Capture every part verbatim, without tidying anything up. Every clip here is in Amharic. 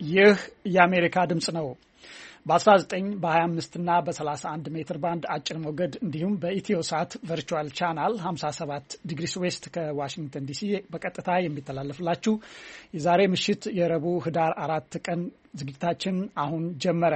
ይህ የአሜሪካ ድምጽ ነው። በ19 በ25 እና በ31 ሜትር ባንድ አጭር ሞገድ እንዲሁም በኢትዮሳት ቨርቹዋል ቻናል ሃምሳ ሰባት ዲግሪስ ዌስት ከዋሽንግተን ዲሲ በቀጥታ የሚተላለፍላችሁ የዛሬ ምሽት የረቡዕ ህዳር አራት ቀን ዝግጅታችን አሁን ጀመረ።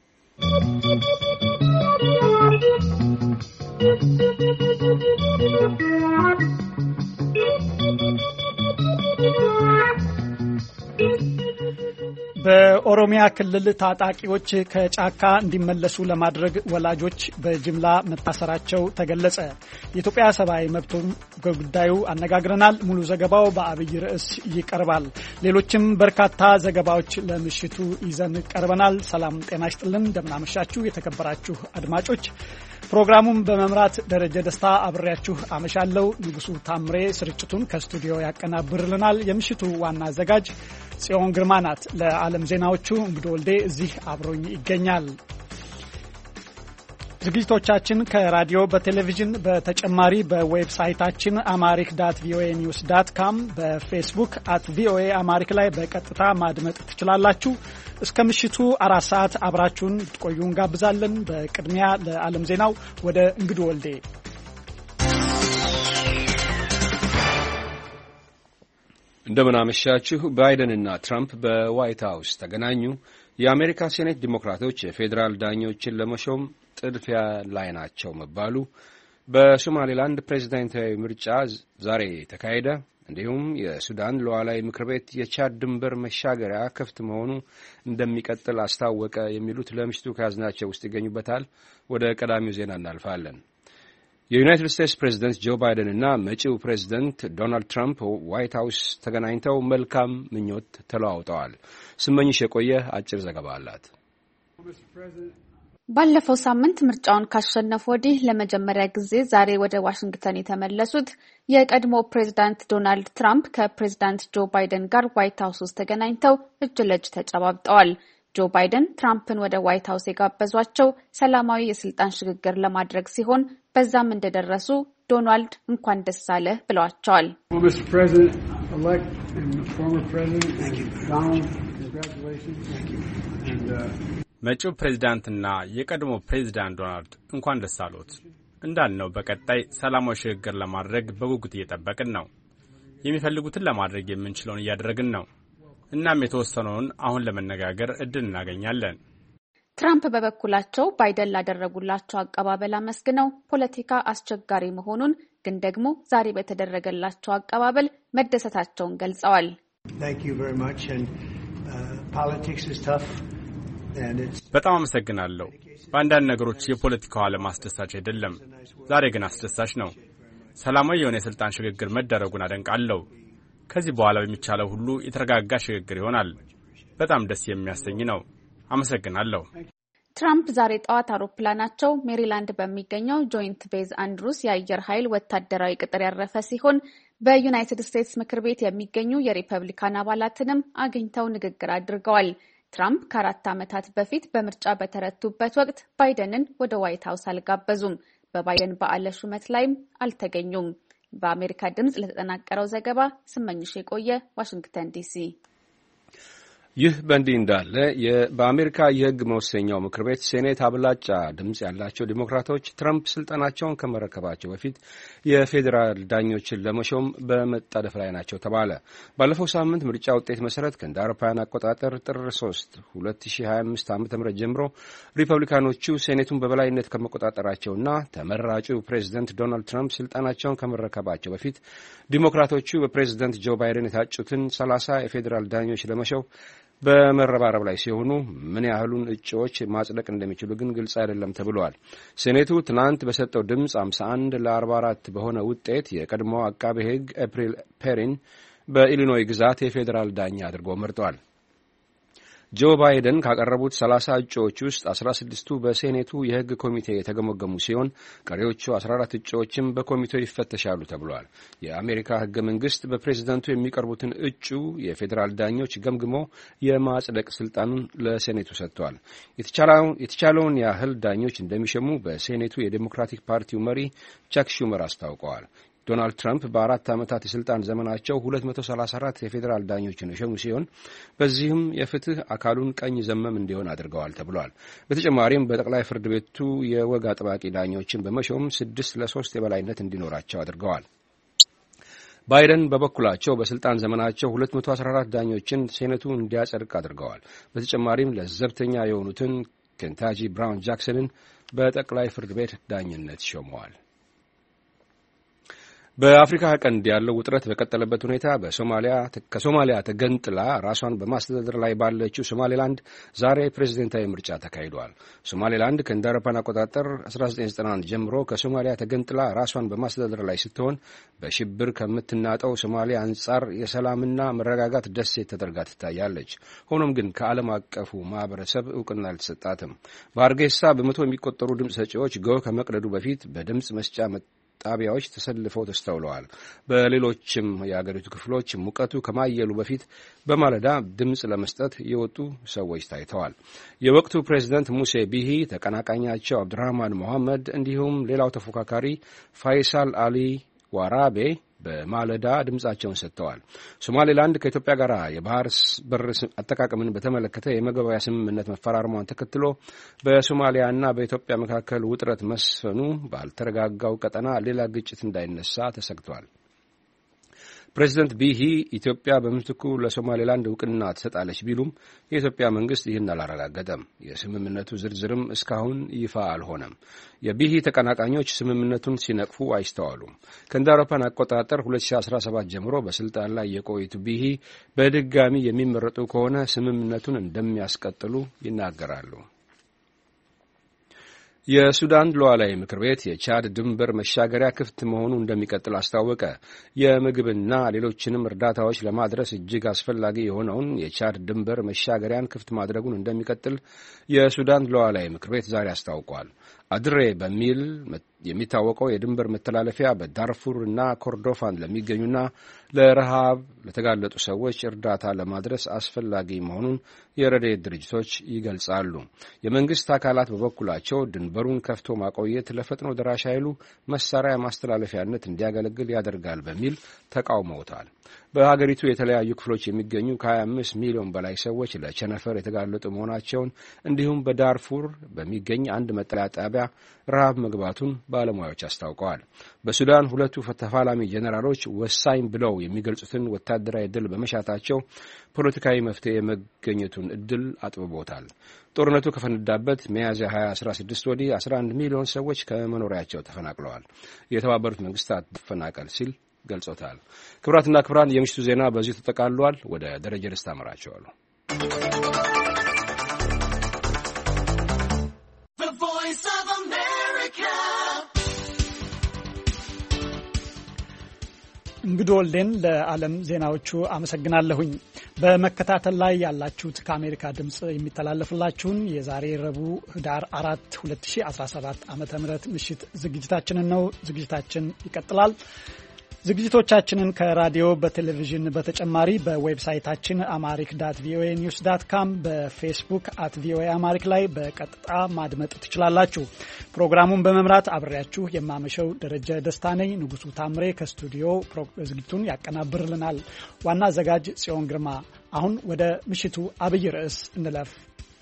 በኦሮሚያ ክልል ታጣቂዎች ከጫካ እንዲመለሱ ለማድረግ ወላጆች በጅምላ መታሰራቸው ተገለጸ። የኢትዮጵያ ሰብአዊ መብቶች ጉዳዩ አነጋግረናል። ሙሉ ዘገባው በአብይ ርዕስ ይቀርባል። ሌሎችም በርካታ ዘገባዎች ለምሽቱ ይዘን ቀርበናል። ሰላም ጤና ይስጥልን፣ እንደምናመሻችሁ የተከበራችሁ አድማጮች። ፕሮግራሙን በመምራት ደረጀ ደስታ አብሬያችሁ አመሻለሁ። ንጉሱ ታምሬ ስርጭቱን ከስቱዲዮ ያቀናብርልናል። የምሽቱ ዋና አዘጋጅ ጽዮን ግርማ ናት። ለዓለም ዜናዎቹ እንግዶ ወልዴ እዚህ አብሮኝ ይገኛል። ዝግጅቶቻችን ከራዲዮ በቴሌቪዥን በተጨማሪ በዌብሳይታችን አማሪክ ዳት ቪኦኤ ኒውስ ዳት ካም በፌስቡክ አት ቪኦኤ አማሪክ ላይ በቀጥታ ማድመጥ ትችላላችሁ። እስከ ምሽቱ አራት ሰዓት አብራችሁን ትቆዩ እንጋብዛለን። በቅድሚያ ለዓለም ዜናው ወደ እንግዶ ወልዴ። እንደምን አመሻችሁ። ባይደንና ትራምፕ በዋይት ሃውስ ተገናኙ። የአሜሪካ ሴኔት ዲሞክራቶች የፌዴራል ዳኞችን ለመሾም ጥድፊያ ላይ ናቸው መባሉ፣ በሶማሌላንድ ፕሬዝዳንታዊ ምርጫ ዛሬ ተካሄደ፣ እንዲሁም የሱዳን ሉዓላዊ ምክር ቤት የቻድ ድንበር መሻገሪያ ክፍት መሆኑ እንደሚቀጥል አስታወቀ የሚሉት ለምሽቱ ከያዝናቸው ውስጥ ይገኙበታል። ወደ ቀዳሚው ዜና እናልፋለን። የዩናይትድ ስቴትስ ፕሬዝደንት ጆ ባይደን እና መጪው ፕሬዝደንት ዶናልድ ትራምፕ ዋይት ሃውስ ተገናኝተው መልካም ምኞት ተለዋውጠዋል። ስመኝሽ የቆየ አጭር ዘገባ አላት። ባለፈው ሳምንት ምርጫውን ካሸነፉ ወዲህ ለመጀመሪያ ጊዜ ዛሬ ወደ ዋሽንግተን የተመለሱት የቀድሞ ፕሬዝዳንት ዶናልድ ትራምፕ ከፕሬዝዳንት ጆ ባይደን ጋር ዋይት ሃውስ ውስጥ ተገናኝተው እጅ ለእጅ ተጨባብጠዋል። ጆ ባይደን ትራምፕን ወደ ዋይት ሃውስ የጋበዟቸው ሰላማዊ የስልጣን ሽግግር ለማድረግ ሲሆን በዛም እንደደረሱ ዶናልድ እንኳን ደስ አለህ ብለዋቸዋል። መጪው ፕሬዝዳንትና የቀድሞ ፕሬዝዳንት ዶናልድ እንኳን ደስ አሎት። እንዳልነው በቀጣይ ሰላማዊ ሽግግር ለማድረግ በጉጉት እየጠበቅን ነው። የሚፈልጉትን ለማድረግ የምንችለውን እያደረግን ነው። እናም የተወሰነውን አሁን ለመነጋገር እድል እናገኛለን። ትራምፕ በበኩላቸው ባይደን ላደረጉላቸው አቀባበል አመስግነው ፖለቲካ አስቸጋሪ መሆኑን ግን ደግሞ ዛሬ በተደረገላቸው አቀባበል መደሰታቸውን ገልጸዋል። በጣም አመሰግናለሁ። በአንዳንድ ነገሮች የፖለቲካው ዓለም አስደሳች አይደለም፣ ዛሬ ግን አስደሳች ነው። ሰላማዊ የሆነ የስልጣን ሽግግር መደረጉን አደንቃለሁ። ከዚህ በኋላ በሚቻለው ሁሉ የተረጋጋ ሽግግር ይሆናል። በጣም ደስ የሚያሰኝ ነው። አመሰግናለሁ። ትራምፕ ዛሬ ጠዋት አውሮፕላናቸው ሜሪላንድ በሚገኘው ጆይንት ቤዝ አንድሩስ የአየር ኃይል ወታደራዊ ቅጥር ያረፈ ሲሆን በዩናይትድ ስቴትስ ምክር ቤት የሚገኙ የሪፐብሊካን አባላትንም አግኝተው ንግግር አድርገዋል። ትራምፕ ከአራት ዓመታት በፊት በምርጫ በተረቱበት ወቅት ባይደንን ወደ ዋይት ሃውስ አልጋበዙም። በባይደን በዓለ ሹመት ላይም አልተገኙም። በአሜሪካ ድምጽ ለተጠናቀረው ዘገባ ስመኝሽ የቆየ ዋሽንግተን ዲሲ። ይህ በእንዲህ እንዳለ በአሜሪካ የሕግ መወሰኛው ምክር ቤት ሴኔት አብላጫ ድምጽ ያላቸው ዲሞክራቶች ትራምፕ ስልጣናቸውን ከመረከባቸው በፊት የፌዴራል ዳኞችን ለመሾም በመጣደፍ ላይ ናቸው ተባለ። ባለፈው ሳምንት ምርጫ ውጤት መሰረት ከእንደ አውሮፓውያን አቆጣጠር ጥር ሶስት ሁለት ሺህ ሀያ አምስት ዓመተ ምህረት ጀምሮ ሪፐብሊካኖቹ ሴኔቱን በበላይነት ከመቆጣጠራቸውና ተመራጩ ፕሬዝደንት ዶናልድ ትራምፕ ስልጣናቸውን ከመረከባቸው በፊት ዲሞክራቶቹ በፕሬዝደንት ጆ ባይደን የታጩትን ሰላሳ የፌዴራል ዳኞች ለመሾም በመረባረብ ላይ ሲሆኑ ምን ያህሉን እጩዎች ማጽደቅ እንደሚችሉ ግን ግልጽ አይደለም ተብሏል። ሴኔቱ ትናንት በሰጠው ድምፅ ሃምሳ አንድ ለአርባ አራት በሆነ ውጤት የቀድሞ አቃቤ ሕግ ኤፕሪል ፔሪን በኢሊኖይ ግዛት የፌዴራል ዳኛ አድርጎ መርጧል። ጆ ባይደን ካቀረቡት ሰላሳ እጩዎች ውስጥ አስራ ስድስቱ በሴኔቱ የሕግ ኮሚቴ የተገመገሙ ሲሆን ቀሪዎቹ አስራ አራት እጩዎችም በኮሚቴው ይፈተሻሉ ተብሏል። የአሜሪካ ሕገ መንግስት በፕሬዝደንቱ የሚቀርቡትን እጩ የፌዴራል ዳኞች ገምግሞ የማጽደቅ ስልጣኑን ለሴኔቱ ሰጥቷል። የተቻለውን ያህል ዳኞች እንደሚሸሙ በሴኔቱ የዴሞክራቲክ ፓርቲው መሪ ቻክ ሹመር አስታውቀዋል። ዶናልድ ትራምፕ በአራት ዓመታት የስልጣን ዘመናቸው ሁለት መቶ ሰላሳ አራት የፌዴራል ዳኞችን የሾሙ ሲሆን በዚህም የፍትህ አካሉን ቀኝ ዘመም እንዲሆን አድርገዋል ተብሏል። በተጨማሪም በጠቅላይ ፍርድ ቤቱ የወግ አጥባቂ ዳኞችን በመሾም ስድስት ለሶስት የበላይነት እንዲኖራቸው አድርገዋል። ባይደን በበኩላቸው በስልጣን ዘመናቸው ሁለት መቶ አስራ አራት ዳኞችን ሴኔቱ እንዲያጸድቅ አድርገዋል። በተጨማሪም ለዘብተኛ የሆኑትን ኬንታጂ ብራውን ጃክሰንን በጠቅላይ ፍርድ ቤት ዳኝነት ሾመዋል። በአፍሪካ ቀንድ ያለው ውጥረት በቀጠለበት ሁኔታ በሶማሊያ ከሶማሊያ ተገንጥላ ራሷን በማስተዳደር ላይ ባለችው ሶማሌላንድ ዛሬ ፕሬዝዳንታዊ ምርጫ ተካሂዷል። ሶማሌላንድ ከእንደ አውሮፓውያን አቆጣጠር አስራ ዘጠኝ ዘጠና አንድ ጀምሮ ከሶማሊያ ተገንጥላ ራሷን በማስተዳደር ላይ ስትሆን በሽብር ከምትናጠው ሶማሊያ አንጻር የሰላምና መረጋጋት ደሴት ተደርጋ ትታያለች። ሆኖም ግን ከዓለም አቀፉ ማህበረሰብ እውቅና አልተሰጣትም። በአርጌሳ በመቶ የሚቆጠሩ ድምፅ ሰጪዎች ጎህ ከመቅደዱ በፊት በድምፅ መስጫ ጣቢያዎች ተሰልፈው ተስተውለዋል። በሌሎችም የአገሪቱ ክፍሎች ሙቀቱ ከማየሉ በፊት በማለዳ ድምፅ ለመስጠት የወጡ ሰዎች ታይተዋል። የወቅቱ ፕሬዝዳንት ሙሴ ቢሂ፣ ተቀናቃኛቸው አብዱራህማን መሐመድ እንዲሁም ሌላው ተፎካካሪ ፋይሳል አሊ ዋራቤ በማለዳ ድምጻቸውን ሰጥተዋል። ሶማሌላንድ ከኢትዮጵያ ጋር የባህር በር አጠቃቀምን በተመለከተ የመግባቢያ ስምምነት መፈራረሟን ተከትሎ በሶማሊያና በኢትዮጵያ መካከል ውጥረት መስፈኑ ባልተረጋጋው ቀጠና ሌላ ግጭት እንዳይነሳ ተሰግቷል። ፕሬዚደንት ቢሂ ኢትዮጵያ በምትኩ ለሶማሌላንድ እውቅና ትሰጣለች ቢሉም የኢትዮጵያ መንግስት ይህን አላረጋገጠም። የስምምነቱ ዝርዝርም እስካሁን ይፋ አልሆነም። የቢሂ ተቀናቃኞች ስምምነቱን ሲነቅፉ አይስተዋሉም። ከእንደ አውሮፓውያን አቆጣጠር ሁለት ሺህ አስራ ሰባት ጀምሮ በስልጣን ላይ የቆዩት ቢሂ በድጋሚ የሚመረጡ ከሆነ ስምምነቱን እንደሚያስቀጥሉ ይናገራሉ። የሱዳን ሉዓላዊ ምክር ቤት የቻድ ድንበር መሻገሪያ ክፍት መሆኑ እንደሚቀጥል አስታወቀ። የምግብና ሌሎችንም እርዳታዎች ለማድረስ እጅግ አስፈላጊ የሆነውን የቻድ ድንበር መሻገሪያን ክፍት ማድረጉን እንደሚቀጥል የሱዳን ሉዓላዊ ምክር ቤት ዛሬ አስታውቋል። አድሬ በሚል የሚታወቀው የድንበር መተላለፊያ በዳርፉር እና ኮርዶፋን ለሚገኙና ለረሃብ ለተጋለጡ ሰዎች እርዳታ ለማድረስ አስፈላጊ መሆኑን የረድኤት ድርጅቶች ይገልጻሉ። የመንግስት አካላት በበኩላቸው ድንበሩን ከፍቶ ማቆየት ለፈጥኖ ደራሽ ኃይሉ መሳሪያ ማስተላለፊያነት እንዲያገለግል ያደርጋል በሚል ተቃውመውታል። በሀገሪቱ የተለያዩ ክፍሎች የሚገኙ ከሀያ አምስት ሚሊዮን በላይ ሰዎች ለቸነፈር የተጋለጡ መሆናቸውን እንዲሁም በዳርፉር በሚገኝ አንድ መጠለያ ጣቢያ ረሃብ መግባቱን ባለሙያዎች አስታውቀዋል። በሱዳን ሁለቱ ተፋላሚ ጄኔራሎች ወሳኝ ብለው የሚገልጹትን ወታደራዊ ድል በመሻታቸው ፖለቲካዊ መፍትሄ የመገኘቱን እድል አጥብቦታል። ጦርነቱ ከፈነዳበት ሚያዝያ ሀያ አስራ ስድስት ወዲህ አስራ አንድ ሚሊዮን ሰዎች ከመኖሪያቸው ተፈናቅለዋል። የተባበሩት መንግስታት ተፈናቀል ሲል ገልጾታል። ክቡራትና ክቡራን የምሽቱ ዜና በዚሁ ተጠቃሏል። ወደ ደረጀ ደስታ አመራቸዋለሁ። እንግዲህ ወልዴን ለዓለም ዜናዎቹ አመሰግናለሁኝ። በመከታተል ላይ ያላችሁት ከአሜሪካ ድምጽ የሚተላለፍላችሁን የዛሬ ረቡዕ ህዳር አራት ሁለት ሺህ አስራ ሰባት ዓመተ ምህረት ምሽት ዝግጅታችንን ነው። ዝግጅታችን ይቀጥላል። ዝግጅቶቻችንን ከራዲዮ በቴሌቪዥን በተጨማሪ በዌብሳይታችን አማሪክ ዳት ቪኦኤ ኒውስ ዳት ካም በፌስቡክ አት ቪኦኤ አማሪክ ላይ በቀጥታ ማድመጥ ትችላላችሁ። ፕሮግራሙን በመምራት አብሬያችሁ የማመሸው ደረጀ ደስታ ነኝ። ንጉሱ ታምሬ ከስቱዲዮ ዝግጅቱን ያቀናብርልናል። ዋና አዘጋጅ ጽዮን ግርማ። አሁን ወደ ምሽቱ አብይ ርዕስ እንለፍ።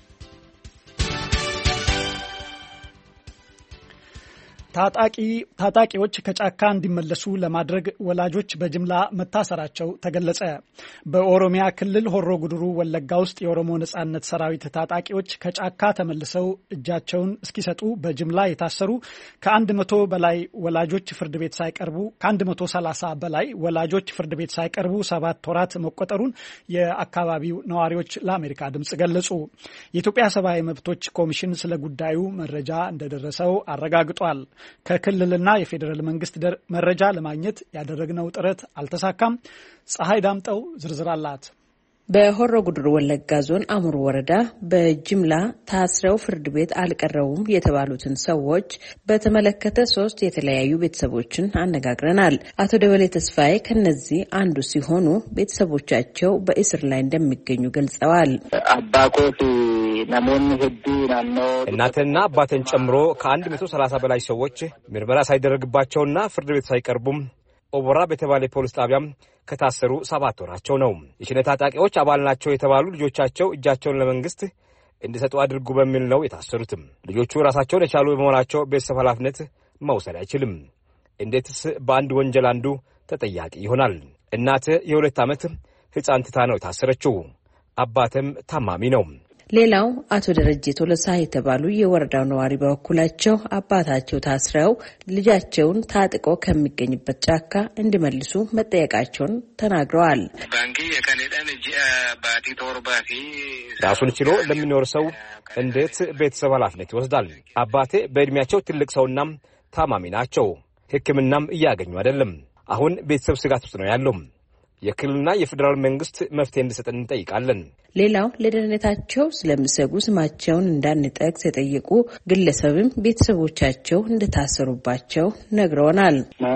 ታጣቂ ታጣቂዎች ከጫካ እንዲመለሱ ለማድረግ ወላጆች በጅምላ መታሰራቸው ተገለጸ። በኦሮሚያ ክልል ሆሮ ጉድሩ ወለጋ ውስጥ የኦሮሞ ነጻነት ሰራዊት ታጣቂዎች ከጫካ ተመልሰው እጃቸውን እስኪሰጡ በጅምላ የታሰሩ ከአንድ መቶ በላይ ወላጆች ፍርድ ቤት ሳይቀርቡ ከአንድ መቶ ሰላሳ በላይ ወላጆች ፍርድ ቤት ሳይቀርቡ ሰባት ወራት መቆጠሩን የአካባቢው ነዋሪዎች ለአሜሪካ ድምጽ ገለጹ። የኢትዮጵያ ሰብአዊ መብቶች ኮሚሽን ስለ ጉዳዩ መረጃ እንደደረሰው አረጋግጧል። ከክልልና የፌዴራል መንግስት መረጃ ለማግኘት ያደረግነው ጥረት አልተሳካም። ፀሐይ ዳምጠው ዝርዝር አላት። በሆሮ ጉድሩ ወለጋ ዞን አሙሩ ወረዳ በጅምላ ታስረው ፍርድ ቤት አልቀረቡም የተባሉትን ሰዎች በተመለከተ ሶስት የተለያዩ ቤተሰቦችን አነጋግረናል። አቶ ደበሌ ተስፋዬ ከነዚህ አንዱ ሲሆኑ ቤተሰቦቻቸው በእስር ላይ እንደሚገኙ ገልጸዋል። አባኮት ናሞን ህዱ ናኖ እናትና አባተን ጨምሮ ከአንድ መቶ ሰላሳ በላይ ሰዎች ምርመራ ሳይደረግባቸውና ፍርድ ቤት ሳይቀርቡም ኦቦራ በተባለ ፖሊስ ጣቢያም ከታሰሩ ሰባት ወራቸው ነው። የሸኔ ታጣቂዎች አባል ናቸው የተባሉ ልጆቻቸው እጃቸውን ለመንግስት እንዲሰጡ አድርጉ በሚል ነው የታሰሩት። ልጆቹ ራሳቸውን የቻሉ በመሆናቸው ቤተሰብ ኃላፊነት መውሰድ አይችልም። እንዴትስ በአንድ ወንጀል አንዱ ተጠያቂ ይሆናል? እናት የሁለት ዓመት ሕፃን ትታ ነው የታሰረችው። አባትም ታማሚ ነው። ሌላው አቶ ደረጀ ቶለሳ የተባሉ የወረዳው ነዋሪ በበኩላቸው አባታቸው ታስረው ልጃቸውን ታጥቆ ከሚገኝበት ጫካ እንዲመልሱ መጠየቃቸውን ተናግረዋል። ራሱን ችሎ ለሚኖር ሰው እንዴት ቤተሰብ ኃላፊነት ይወስዳል? አባቴ በእድሜያቸው ትልቅ ሰውና ታማሚ ናቸው። ሕክምናም እያገኙ አይደለም። አሁን ቤተሰብ ስጋት ውስጥ ነው ያለው። የክልልና የፌደራል መንግስት መፍትሄ እንዲሰጠን እንጠይቃለን። ሌላው ለደህንነታቸው ስለሚሰጉ ስማቸውን እንዳንጠቅስ የጠየቁ ግለሰብም ቤተሰቦቻቸው እንደታሰሩባቸው ነግረውናል።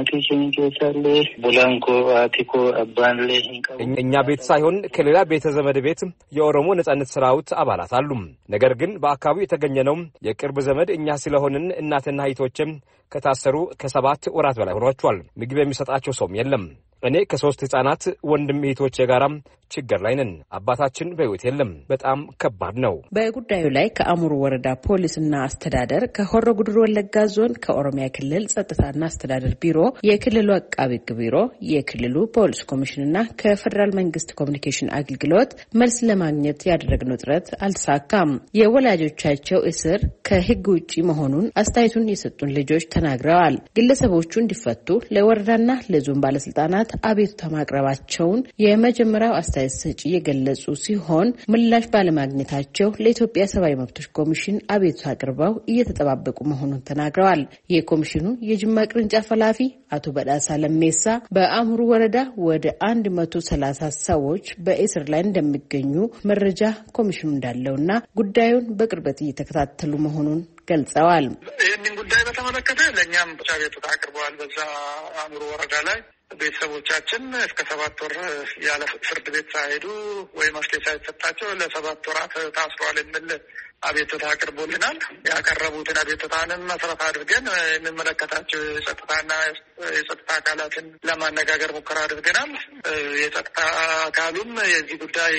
እኛ ቤት ሳይሆን ከሌላ ቤተ ዘመድ ቤት የኦሮሞ ነጻነት ሰራዊት አባላት አሉ። ነገር ግን በአካባቢው የተገኘነው የቅርብ ዘመድ እኛ ስለሆንን እናትና እህቶችም ከታሰሩ ከሰባት ወራት በላይ ሆኗቸዋል። ምግብ የሚሰጣቸው ሰውም የለም። እኔ ከሶስት ህፃናት ወንድም እህቶቼ ጋራም ችግር ላይ ነን። አባታችን በህይወት የለም። በጣም ከባድ ነው። በጉዳዩ ላይ ከአሙሩ ወረዳ ፖሊስና አስተዳደር፣ ከሆሮ ጉዱሩ ወለጋ ዞን፣ ከኦሮሚያ ክልል ጸጥታና አስተዳደር ቢሮ፣ የክልሉ አቃቤ ህግ ቢሮ፣ የክልሉ ፖሊስ ኮሚሽንና ከፌደራል መንግስት ኮሚኒኬሽን አገልግሎት መልስ ለማግኘት ያደረግነው ጥረት አልተሳካም። የወላጆቻቸው እስር ከህግ ውጪ መሆኑን አስተያየቱን የሰጡን ልጆች ተናግረዋል። ግለሰቦቹ እንዲፈቱ ለወረዳና ለዞን ባለስልጣናት አቤቱታ ማቅረባቸውን የመጀመሪያው አስተያየት ሰጪ የገለጹ ሲሆን ምላሽ ባለማግኘታቸው ለኢትዮጵያ ሰብአዊ መብቶች ኮሚሽን አቤቱታ አቅርበው እየተጠባበቁ መሆኑን ተናግረዋል። የኮሚሽኑ የጅማ ቅርንጫፍ ኃላፊ አቶ በዳሳ ለሜሳ በአሙሩ ወረዳ ወደ አንድ መቶ ሰላሳ ሰዎች በእስር ላይ እንደሚገኙ መረጃ ኮሚሽኑ እንዳለውና ጉዳዩን በቅርበት እየተከታተሉ መሆኑን ገልጸዋል። ይህንን ጉዳይ በተመለከተ ለእኛም አቤቱታ አቅርበዋል። በዛ አሙሩ ወረዳ ላይ ቤተሰቦቻችን እስከ ሰባት ወር ያለ ፍርድ ቤት ሳይሄዱ ወይ መፍትሄ ሳይሰጣቸው ለሰባት ወራት ታስረዋል የሚል አቤቱታ አቅርቦልናል። ያቀረቡትን አቤቱታንም መሰረት አድርገን የሚመለከታቸው የጸጥታና የጸጥታ አካላትን ለማነጋገር ሙከራ አድርገናል። የጸጥታ አካሉም የዚህ ጉዳይ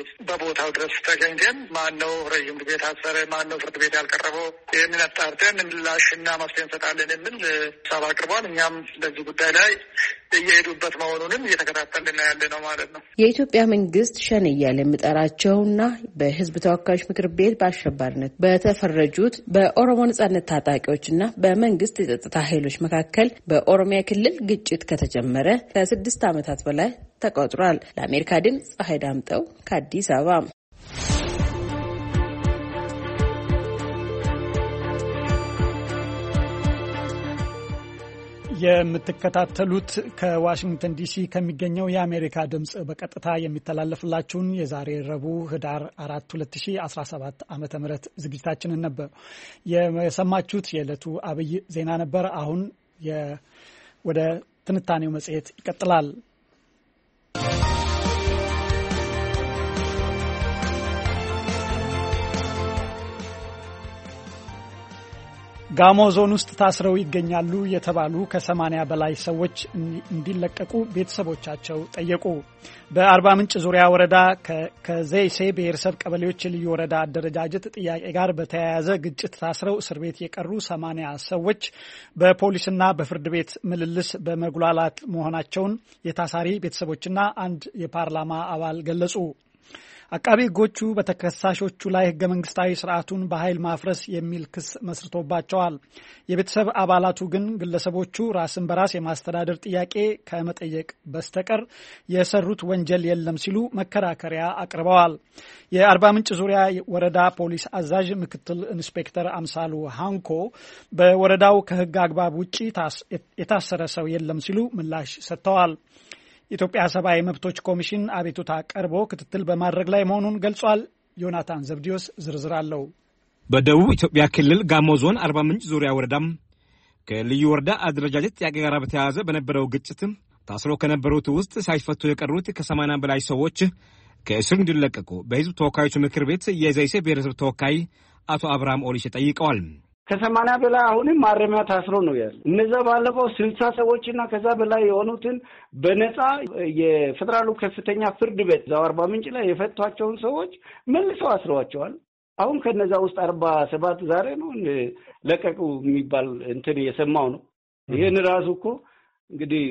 በቦታው ድረስ ተገኝተን ማን ነው ረዥም ጊዜ ታሰረ፣ ማን ነው ፍርድ ቤት ያልቀረበው፣ ይህንን አጣርተን ምላሽና መፍትሄ እንሰጣለን የሚል ሀሳብ አቅርቧል። እኛም በዚህ ጉዳይ ላይ እየሄዱበት መሆኑንም እየተከታተልን ያለ ነው ማለት ነው። የኢትዮጵያ መንግስት ሸኔ እያለ የሚጠራቸውና በህዝብ ተወካዮች ምክር ቤት በአሸባሪነት በተፈረጁት በኦሮሞ ነጻነት ታጣቂዎችና በመንግስት የጸጥታ ኃይሎች መካከል በኦሮሚያ ክልል ግጭት ከተጀመረ ከስድስት ዓመታት በላይ ተቆጥሯል። ለአሜሪካ ድምፅ ፀሐይ ዳምጠው ከአዲስ አበባ። የምትከታተሉት ከዋሽንግተን ዲሲ ከሚገኘው የአሜሪካ ድምጽ በቀጥታ የሚተላለፍላችሁን የዛሬ ረቡዕ ህዳር አራት ሁለት ሺህ አስራ ሰባት ዓመተ ምህረት ዝግጅታችንን ነበር የሰማችሁት። የዕለቱ አብይ ዜና ነበር። አሁን ወደ ትንታኔው መጽሔት ይቀጥላል። ጋሞ ዞን ውስጥ ታስረው ይገኛሉ የተባሉ ከሰማንያ በላይ ሰዎች እንዲለቀቁ ቤተሰቦቻቸው ጠየቁ። በአርባ ምንጭ ዙሪያ ወረዳ ከዘይሴ ብሔረሰብ ቀበሌዎች የልዩ ወረዳ አደረጃጀት ጥያቄ ጋር በተያያዘ ግጭት ታስረው እስር ቤት የቀሩ ሰማንያ ሰዎች በፖሊስና በፍርድ ቤት ምልልስ በመጉላላት መሆናቸውን የታሳሪ ቤተሰቦችና አንድ የፓርላማ አባል ገለጹ። አቃቤ ሕጎቹ በተከሳሾቹ ላይ ህገ መንግስታዊ ስርዓቱን በኃይል ማፍረስ የሚል ክስ መስርቶባቸዋል። የቤተሰብ አባላቱ ግን ግለሰቦቹ ራስን በራስ የማስተዳደር ጥያቄ ከመጠየቅ በስተቀር የሰሩት ወንጀል የለም ሲሉ መከራከሪያ አቅርበዋል። የአርባ ምንጭ ዙሪያ ወረዳ ፖሊስ አዛዥ ምክትል ኢንስፔክተር አምሳሉ ሃንኮ በወረዳው ከህግ አግባብ ውጪ የታሰረ ሰው የለም ሲሉ ምላሽ ሰጥተዋል። የኢትዮጵያ ሰብአዊ መብቶች ኮሚሽን አቤቱታ ቀርቦ ክትትል በማድረግ ላይ መሆኑን ገልጿል። ዮናታን ዘብዲዮስ ዝርዝር አለው። በደቡብ ኢትዮጵያ ክልል ጋሞ ዞን አርባ ምንጭ ዙሪያ ወረዳም ከልዩ ወረዳ አደረጃጀት ጥያቄ ጋር በተያያዘ በነበረው ግጭት ታስሮ ከነበሩት ውስጥ ሳይፈቱ የቀሩት ከሰማንያ በላይ ሰዎች ከእስር እንዲለቀቁ በህዝብ ተወካዮች ምክር ቤት የዘይሴ ብሔረሰብ ተወካይ አቶ አብርሃም ኦሊሽ ጠይቀዋል። ከሰማንያ በላይ አሁንም ማረሚያ ታስሮ ነው ያለው። እነዛ ባለፈው ስልሳ ሰዎችና ከዛ በላይ የሆኑትን በነፃ የፌደራሉ ከፍተኛ ፍርድ ቤት እዛው አርባ ምንጭ ላይ የፈቷቸውን ሰዎች መልሰው አስረዋቸዋል። አሁን ከነዛ ውስጥ አርባ ሰባት ዛሬ ነው ለቀቁ የሚባል እንትን የሰማው ነው። ይሄን ራሱ እኮ እንግዲህ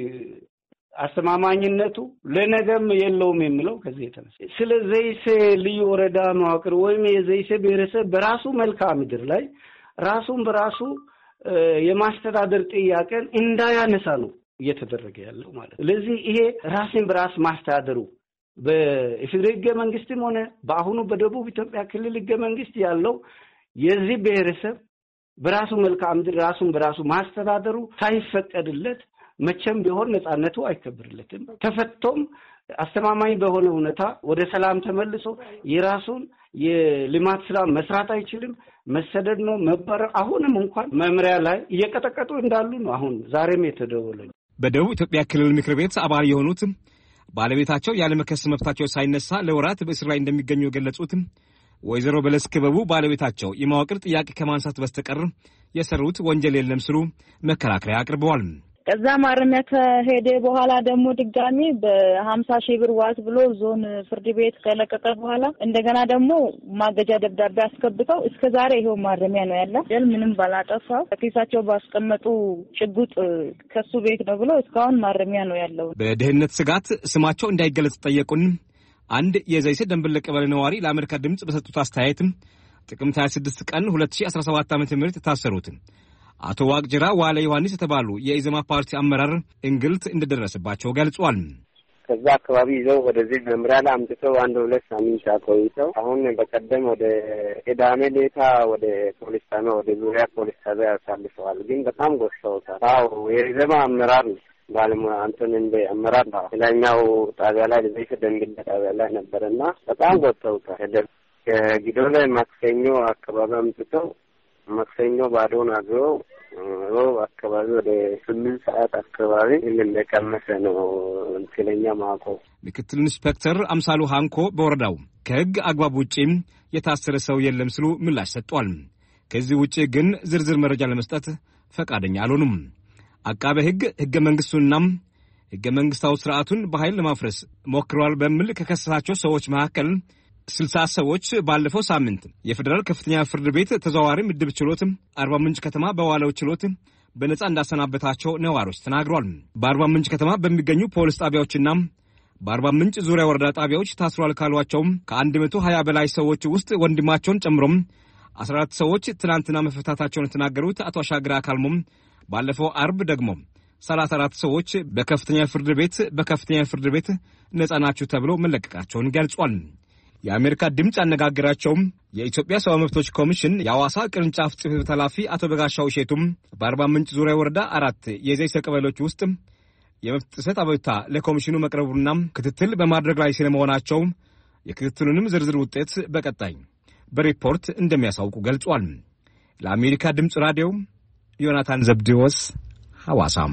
አስተማማኝነቱ ለነገም የለውም የሚለው ከዚህ የተነሳ ስለ ዘይሴ ልዩ ወረዳ መዋቅር ወይም የዘይሴ ብሔረሰብ በራሱ መልክዓ ምድር ላይ ራሱን በራሱ የማስተዳደር ጥያቄን እንዳያነሳ ነው እየተደረገ ያለው ማለት ነው። ስለዚህ ይሄ ራስን በራስ ማስተዳደሩ በኢፌዴሪ ሕገ መንግስትም ሆነ በአሁኑ በደቡብ ኢትዮጵያ ክልል ሕገ መንግስት ያለው የዚህ ብሔረሰብ በራሱ መልክዓ ምድር ራሱን በራሱ ማስተዳደሩ ሳይፈቀድለት መቼም ቢሆን ነፃነቱ አይከበርለትም። ተፈቶም አስተማማኝ በሆነ ሁኔታ ወደ ሰላም ተመልሶ የራሱን የልማት ስራ መስራት አይችልም። መሰደድ ነው መባረር። አሁንም እንኳን መምሪያ ላይ እየቀጠቀጡ እንዳሉ ነው አሁን ዛሬም የተደወለኝ። በደቡብ ኢትዮጵያ ክልል ምክር ቤት አባል የሆኑት ባለቤታቸው ያለመከሰስ መብታቸው ሳይነሳ ለወራት በእስር ላይ እንደሚገኙ የገለጹት ወይዘሮ በለስ ክበቡ ባለቤታቸው የማወቅር ጥያቄ ከማንሳት በስተቀር የሰሩት ወንጀል የለም ሲሉ መከራከሪያ አቅርበዋል። ከዛ ማረሚያ ከሄደ በኋላ ደግሞ ድጋሚ በሀምሳ ሺህ ብር ዋስ ብሎ ዞን ፍርድ ቤት ከለቀቀ በኋላ እንደገና ደግሞ ማገጃ ደብዳቤ አስከብተው እስከ ዛሬ ይሄው ማረሚያ ነው ያለ። ደል ምንም ባላጠፋው ከኪሳቸው ባስቀመጡ ጭጉጥ ከሱ ቤት ነው ብሎ እስካሁን ማረሚያ ነው ያለው። በደህንነት ስጋት ስማቸው እንዳይገለጽ ጠየቁን አንድ የዘይሴ ደንበል ቀበሌ ነዋሪ ለአሜሪካ ድምጽ በሰጡት አስተያየት ጥቅምት ሃያ ስድስት ቀን ሁለት ሺህ አስራ ሰባት ዓ.ም የታሰሩት አቶ ዋቅጅራ ዋለ ዮሐንስ የተባሉ የኢዘማ ፓርቲ አመራር እንግልት እንደደረሰባቸው ገልጿል። ከዛ አካባቢ ይዘው ወደዚህ መምሪያ ላይ አምጥተው አንድ ሁለት ሳምንት ቆይተው አሁን በቀደም ወደ ቅዳሜ ሌታ ወደ ፖሊስ ጣቢያ ወደ ዙሪያ ፖሊስ ጣቢያ ያሳልፈዋል። ግን በጣም ጎሽተውታል። አዎ የኢዘማ አመራር ባለሙያ አንተን እንደ አመራር ነው ሌላኛው ጣቢያ ላይ ለዚህ ደንግል ጣቢያ ላይ ነበርና በጣም ጎሽተውታል። ከጊዶላ ማክሰኞ አካባቢ አምጥተው ማክሰኞ ባዶን አግረው ሮብ አካባቢ ወደ ስምንት ሰዓት አካባቢ እንደቀመሰ ነው እንትለኛ ማቆ ምክትል ኢንስፔክተር አምሳሉ ሃንኮ በወረዳው ከህግ አግባብ ውጪ የታሰረ ሰው የለም ሲሉ ምላሽ ሰጥቷል። ከዚህ ውጪ ግን ዝርዝር መረጃ ለመስጠት ፈቃደኛ አልሆኑም። አቃቤ ህግ ህገ መንግስቱንና ህገ መንግስታዊ ስርዓቱን በኃይል ለማፍረስ ሞክረዋል በሚል ከከሰሳቸው ሰዎች መካከል ስልሳ ሰዎች ባለፈው ሳምንት የፌደራል ከፍተኛ ፍርድ ቤት ተዘዋዋሪ ምድብ ችሎት አርባ ምንጭ ከተማ በዋለው ችሎት በነጻ እንዳሰናበታቸው ነዋሪዎች ተናግረዋል። በአርባ ምንጭ ከተማ በሚገኙ ፖሊስ ጣቢያዎችና በአርባ ምንጭ ዙሪያ ወረዳ ጣቢያዎች ታስሯል ካሏቸው ከአንድ መቶ ሀያ በላይ ሰዎች ውስጥ ወንድማቸውን ጨምሮም አስራ አራት ሰዎች ትናንትና መፈታታቸውን የተናገሩት አቶ አሻግራ አካልሞም ባለፈው አርብ ደግሞ ሰላሳ አራት ሰዎች በከፍተኛ ፍርድ ቤት በከፍተኛ ፍርድ ቤት ነጻ ናቸው ተብሎ መለቀቃቸውን ገልጿል። የአሜሪካ ድምጽ አነጋገራቸውም የኢትዮጵያ ሰብአዊ መብቶች ኮሚሽን የአዋሳ ቅርንጫፍ ጽሕፈት ቤት ኃላፊ አቶ በጋሻው ሼቱም በአርባ ምንጭ ዙሪያ ወረዳ አራት የዘይሴ ቀበሌዎች ውስጥ የመብት ጥሰት አቤቱታ ለኮሚሽኑ መቅረቡና ክትትል በማድረግ ላይ ስለመሆናቸው የክትትሉንም ዝርዝር ውጤት በቀጣይ በሪፖርት እንደሚያሳውቁ ገልጿል። ለአሜሪካ ድምጽ ራዲዮ ዮናታን ዘብዴዎስ ሐዋሳም።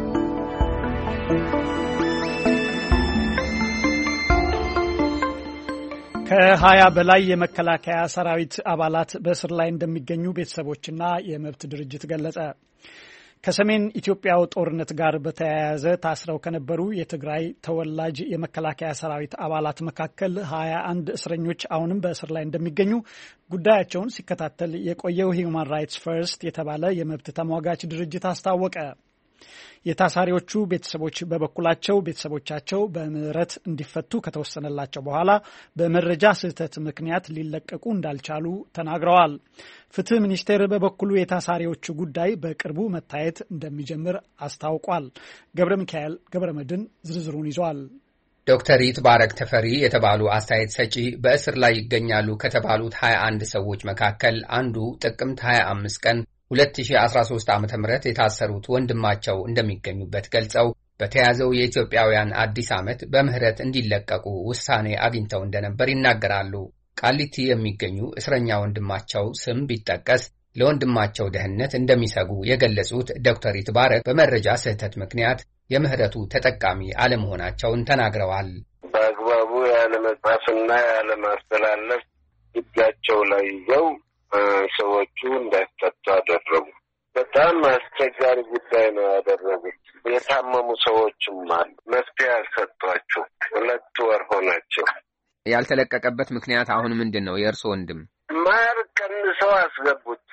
ከሀያ በላይ የመከላከያ ሰራዊት አባላት በእስር ላይ እንደሚገኙ ቤተሰቦችና የመብት ድርጅት ገለጸ። ከሰሜን ኢትዮጵያው ጦርነት ጋር በተያያዘ ታስረው ከነበሩ የትግራይ ተወላጅ የመከላከያ ሰራዊት አባላት መካከል ሀያ አንድ እስረኞች አሁንም በእስር ላይ እንደሚገኙ ጉዳያቸውን ሲከታተል የቆየው ሂውማን ራይትስ ፈርስት የተባለ የመብት ተሟጋች ድርጅት አስታወቀ። የታሳሪዎቹ ቤተሰቦች በበኩላቸው ቤተሰቦቻቸው በምህረት እንዲፈቱ ከተወሰነላቸው በኋላ በመረጃ ስህተት ምክንያት ሊለቀቁ እንዳልቻሉ ተናግረዋል። ፍትህ ሚኒስቴር በበኩሉ የታሳሪዎቹ ጉዳይ በቅርቡ መታየት እንደሚጀምር አስታውቋል። ገብረ ሚካኤል ገብረ መድን ዝርዝሩን ይዟል። ዶክተር ይትባረክ ተፈሪ የተባሉ አስተያየት ሰጪ በእስር ላይ ይገኛሉ ከተባሉት ሀያ አንድ ሰዎች መካከል አንዱ ጥቅምት ሀያ አምስት ቀን ሁለት ሺህ አስራ ሶስት ዓመተ ምህረት የታሰሩት ወንድማቸው እንደሚገኙበት ገልጸው በተያዘው የኢትዮጵያውያን አዲስ ዓመት በምህረት እንዲለቀቁ ውሳኔ አግኝተው እንደነበር ይናገራሉ። ቃሊቲ የሚገኙ እስረኛ ወንድማቸው ስም ቢጠቀስ ለወንድማቸው ደህንነት እንደሚሰጉ የገለጹት ዶክተር ይትባረክ በመረጃ ስህተት ምክንያት የምህረቱ ተጠቃሚ አለመሆናቸውን ተናግረዋል። በአግባቡ ያለ መጻፍና ያለ ማስተላለፍ እጃቸው ላይ ይዘው ሰዎቹ እንዳይፈቱ አደረጉ። በጣም አስቸጋሪ ጉዳይ ነው ያደረጉት። የታመሙ ሰዎችም አሉ። መፍትሄ ያልሰጧቸው ሁለት ወር ሆናቸው። ያልተለቀቀበት ምክንያት አሁን ምንድን ነው? የእርሶ ወንድም ማር ቀንሰው አስገቡት።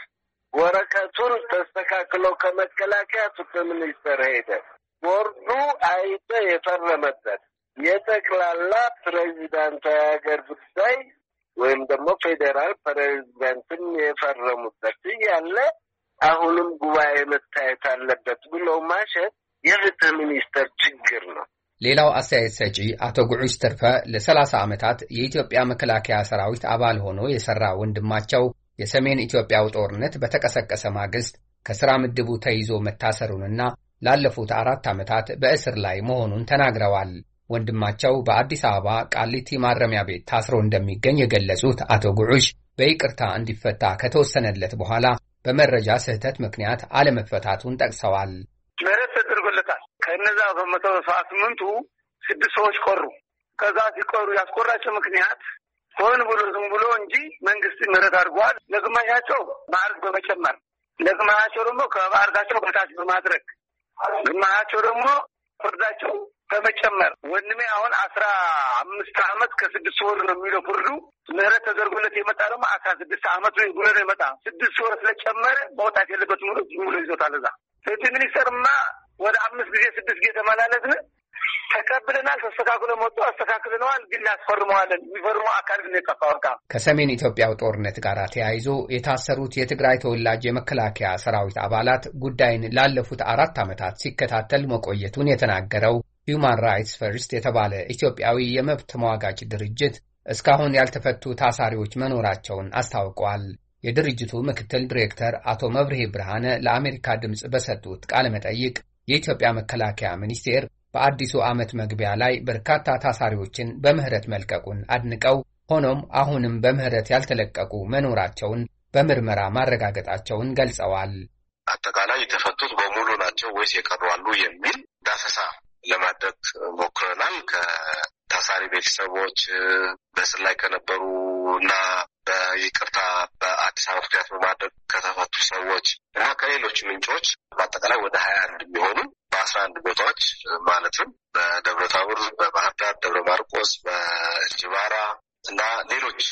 ወረቀቱን ተስተካክሎ ከመከላከያ ፍትህ ሚኒስቴር ሄደ። ቦርዱ አይቶ የፈረመበት የጠቅላላ ፕሬዚዳንታዊ ሀገር ጉዳይ ወይም ደግሞ ፌዴራል ፕሬዚዳንትን የፈረሙበት ያለ አሁንም ጉባኤ መታየት አለበት ብሎ ማሸት የፍትህ ሚኒስቴር ችግር ነው። ሌላው አስተያየት ሰጪ አቶ ጉዑሽ ተርፈ ለሰላሳ ዓመታት የኢትዮጵያ መከላከያ ሰራዊት አባል ሆኖ የሰራ ወንድማቸው የሰሜን ኢትዮጵያው ጦርነት በተቀሰቀሰ ማግስት ከሥራ ምድቡ ተይዞ መታሰሩንና ላለፉት አራት ዓመታት በእስር ላይ መሆኑን ተናግረዋል። ወንድማቸው በአዲስ አበባ ቃሊቲ ማረሚያ ቤት ታስሮ እንደሚገኝ የገለጹት አቶ ጉዑሽ በይቅርታ እንዲፈታ ከተወሰነለት በኋላ በመረጃ ስህተት ምክንያት አለመፈታቱን ጠቅሰዋል። ምህረት ተደርጎለታል። ከነዛ በመቶ ሰባ ስምንቱ ስድስት ሰዎች ቆሩ። ከዛ ሲቆሩ ያስቆራቸው ምክንያት ሆን ብሎ ዝም ብሎ እንጂ መንግስት ምህረት አድርጓል። ለግማሻቸው ማዕረግ በመጨመር ለግማሻቸው ደግሞ ከማዕረጋቸው በታች በማድረግ ግማሻቸው ደግሞ ፍርዳቸው በመጨመር ወንድሜ አሁን አስራ አምስት ዓመት ከስድስት ወር ነው የሚለው ፍርዱ። ምህረት ተደርጎለት የመጣ ደግሞ አስራ ስድስት ዓመት ነው ብሎ ነው የመጣ። ስድስት ወር ስለጨመረ መውጣት የለበትም ብሎ ዝም ብሎ ይዞታል። እዛ ፍትህ ሚኒስተርማ ወደ አምስት ጊዜ ስድስት ጊዜ ተመላለስን። ተቀብለናል። ተስተካክሎ መጥቶ አስተካክለናል። ግን ያስፈርመዋለን። የሚፈርመው አካል ግን የጠፋው ቃ ከሰሜን ኢትዮጵያው ጦርነት ጋር ተያይዞ የታሰሩት የትግራይ ተወላጅ የመከላከያ ሰራዊት አባላት ጉዳይን ላለፉት አራት ዓመታት ሲከታተል መቆየቱን የተናገረው ሂውማን ራይትስ ፈርስት የተባለ ኢትዮጵያዊ የመብት ተሟጋች ድርጅት እስካሁን ያልተፈቱ ታሳሪዎች መኖራቸውን አስታውቀዋል። የድርጅቱ ምክትል ዲሬክተር አቶ መብርሄ ብርሃነ ለአሜሪካ ድምፅ በሰጡት ቃለ መጠይቅ የኢትዮጵያ መከላከያ ሚኒስቴር በአዲሱ ዓመት መግቢያ ላይ በርካታ ታሳሪዎችን በምህረት መልቀቁን አድንቀው ሆኖም አሁንም በምህረት ያልተለቀቁ መኖራቸውን በምርመራ ማረጋገጣቸውን ገልጸዋል። አጠቃላይ የተፈቱት በሙሉ ናቸው ወይስ የቀሩ አሉ የሚል ዳሰሳ ለማድረግ ሞክረናል። ከታሳሪ ቤተሰቦች፣ በእስር ላይ ከነበሩ እና በይቅርታ በአዲስ አበባ ምክንያት በማድረግ ከተፈቱ ሰዎች እና ከሌሎች ምንጮች በአጠቃላይ ወደ ሀያ አንድ የሚሆኑ በአስራ አንድ ቦታዎች ማለትም በደብረ ታቦር፣ በባህር ዳር፣ ደብረ ማርቆስ፣ በእንጅባራ እና ሌሎች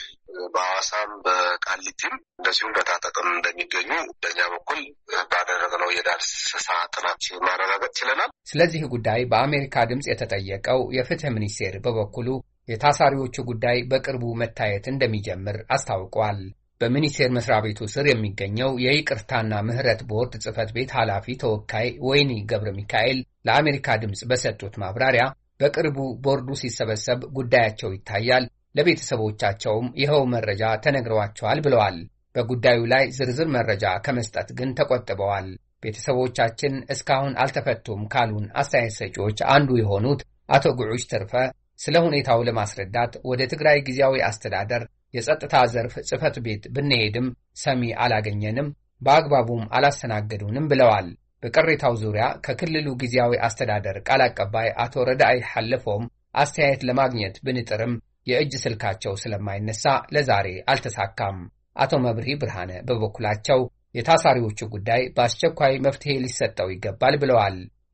በሐዋሳም በቃሊቲም እንደዚሁም በታጠቅም እንደሚገኙ በእኛ በኩል ባደረግነው የዳሰሳ ጥናት ማረጋገጥ ችለናል። ስለዚህ ጉዳይ በአሜሪካ ድምፅ የተጠየቀው የፍትህ ሚኒስቴር በበኩሉ የታሳሪዎቹ ጉዳይ በቅርቡ መታየት እንደሚጀምር አስታውቋል። በሚኒስቴር መስሪያ ቤቱ ስር የሚገኘው የይቅርታና ምህረት ቦርድ ጽህፈት ቤት ኃላፊ ተወካይ ወይኒ ገብረ ሚካኤል ለአሜሪካ ድምፅ በሰጡት ማብራሪያ በቅርቡ ቦርዱ ሲሰበሰብ ጉዳያቸው ይታያል፣ ለቤተሰቦቻቸውም ይኸው መረጃ ተነግረዋቸዋል ብለዋል። በጉዳዩ ላይ ዝርዝር መረጃ ከመስጠት ግን ተቆጥበዋል። ቤተሰቦቻችን እስካሁን አልተፈቱም ካሉን አስተያየት ሰጪዎች አንዱ የሆኑት አቶ ጉዑሽ ተርፈ ስለ ሁኔታው ለማስረዳት ወደ ትግራይ ጊዜያዊ አስተዳደር የጸጥታ ዘርፍ ጽህፈት ቤት ብንሄድም ሰሚ አላገኘንም፣ በአግባቡም አላስተናገዱንም ብለዋል። በቅሬታው ዙሪያ ከክልሉ ጊዜያዊ አስተዳደር ቃል አቀባይ አቶ ረዳይ ሐለፎም አስተያየት ለማግኘት ብንጥርም የእጅ ስልካቸው ስለማይነሳ ለዛሬ አልተሳካም። አቶ መብርሂ ብርሃነ በበኩላቸው የታሳሪዎቹ ጉዳይ በአስቸኳይ መፍትሄ ሊሰጠው ይገባል ብለዋል።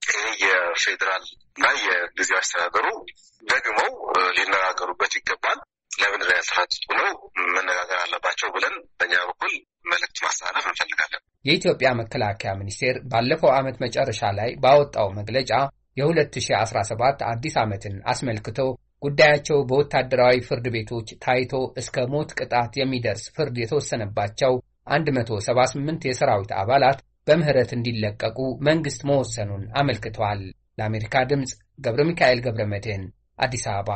የፌዴራል እና የጊዜያዊ አስተዳደሩ ደግመው ሊነጋገሩበት ይገባል። ለምን ያልተፈቱት ብለው መነጋገር አለባቸው ብለን በእኛ በኩል መልእክት ማስተላለፍ እንፈልጋለን። የኢትዮጵያ መከላከያ ሚኒስቴር ባለፈው ዓመት መጨረሻ ላይ ባወጣው መግለጫ የሁለት ሺህ አስራ ሰባት አዲስ ዓመትን አስመልክቶ ጉዳያቸው በወታደራዊ ፍርድ ቤቶች ታይቶ እስከ ሞት ቅጣት የሚደርስ ፍርድ የተወሰነባቸው አንድ መቶ ሰባ ስምንት የሰራዊት አባላት በምህረት እንዲለቀቁ መንግስት መወሰኑን አመልክቷል። ለአሜሪካ ድምፅ ገብረ ሚካኤል ገብረ መድህን አዲስ አበባ።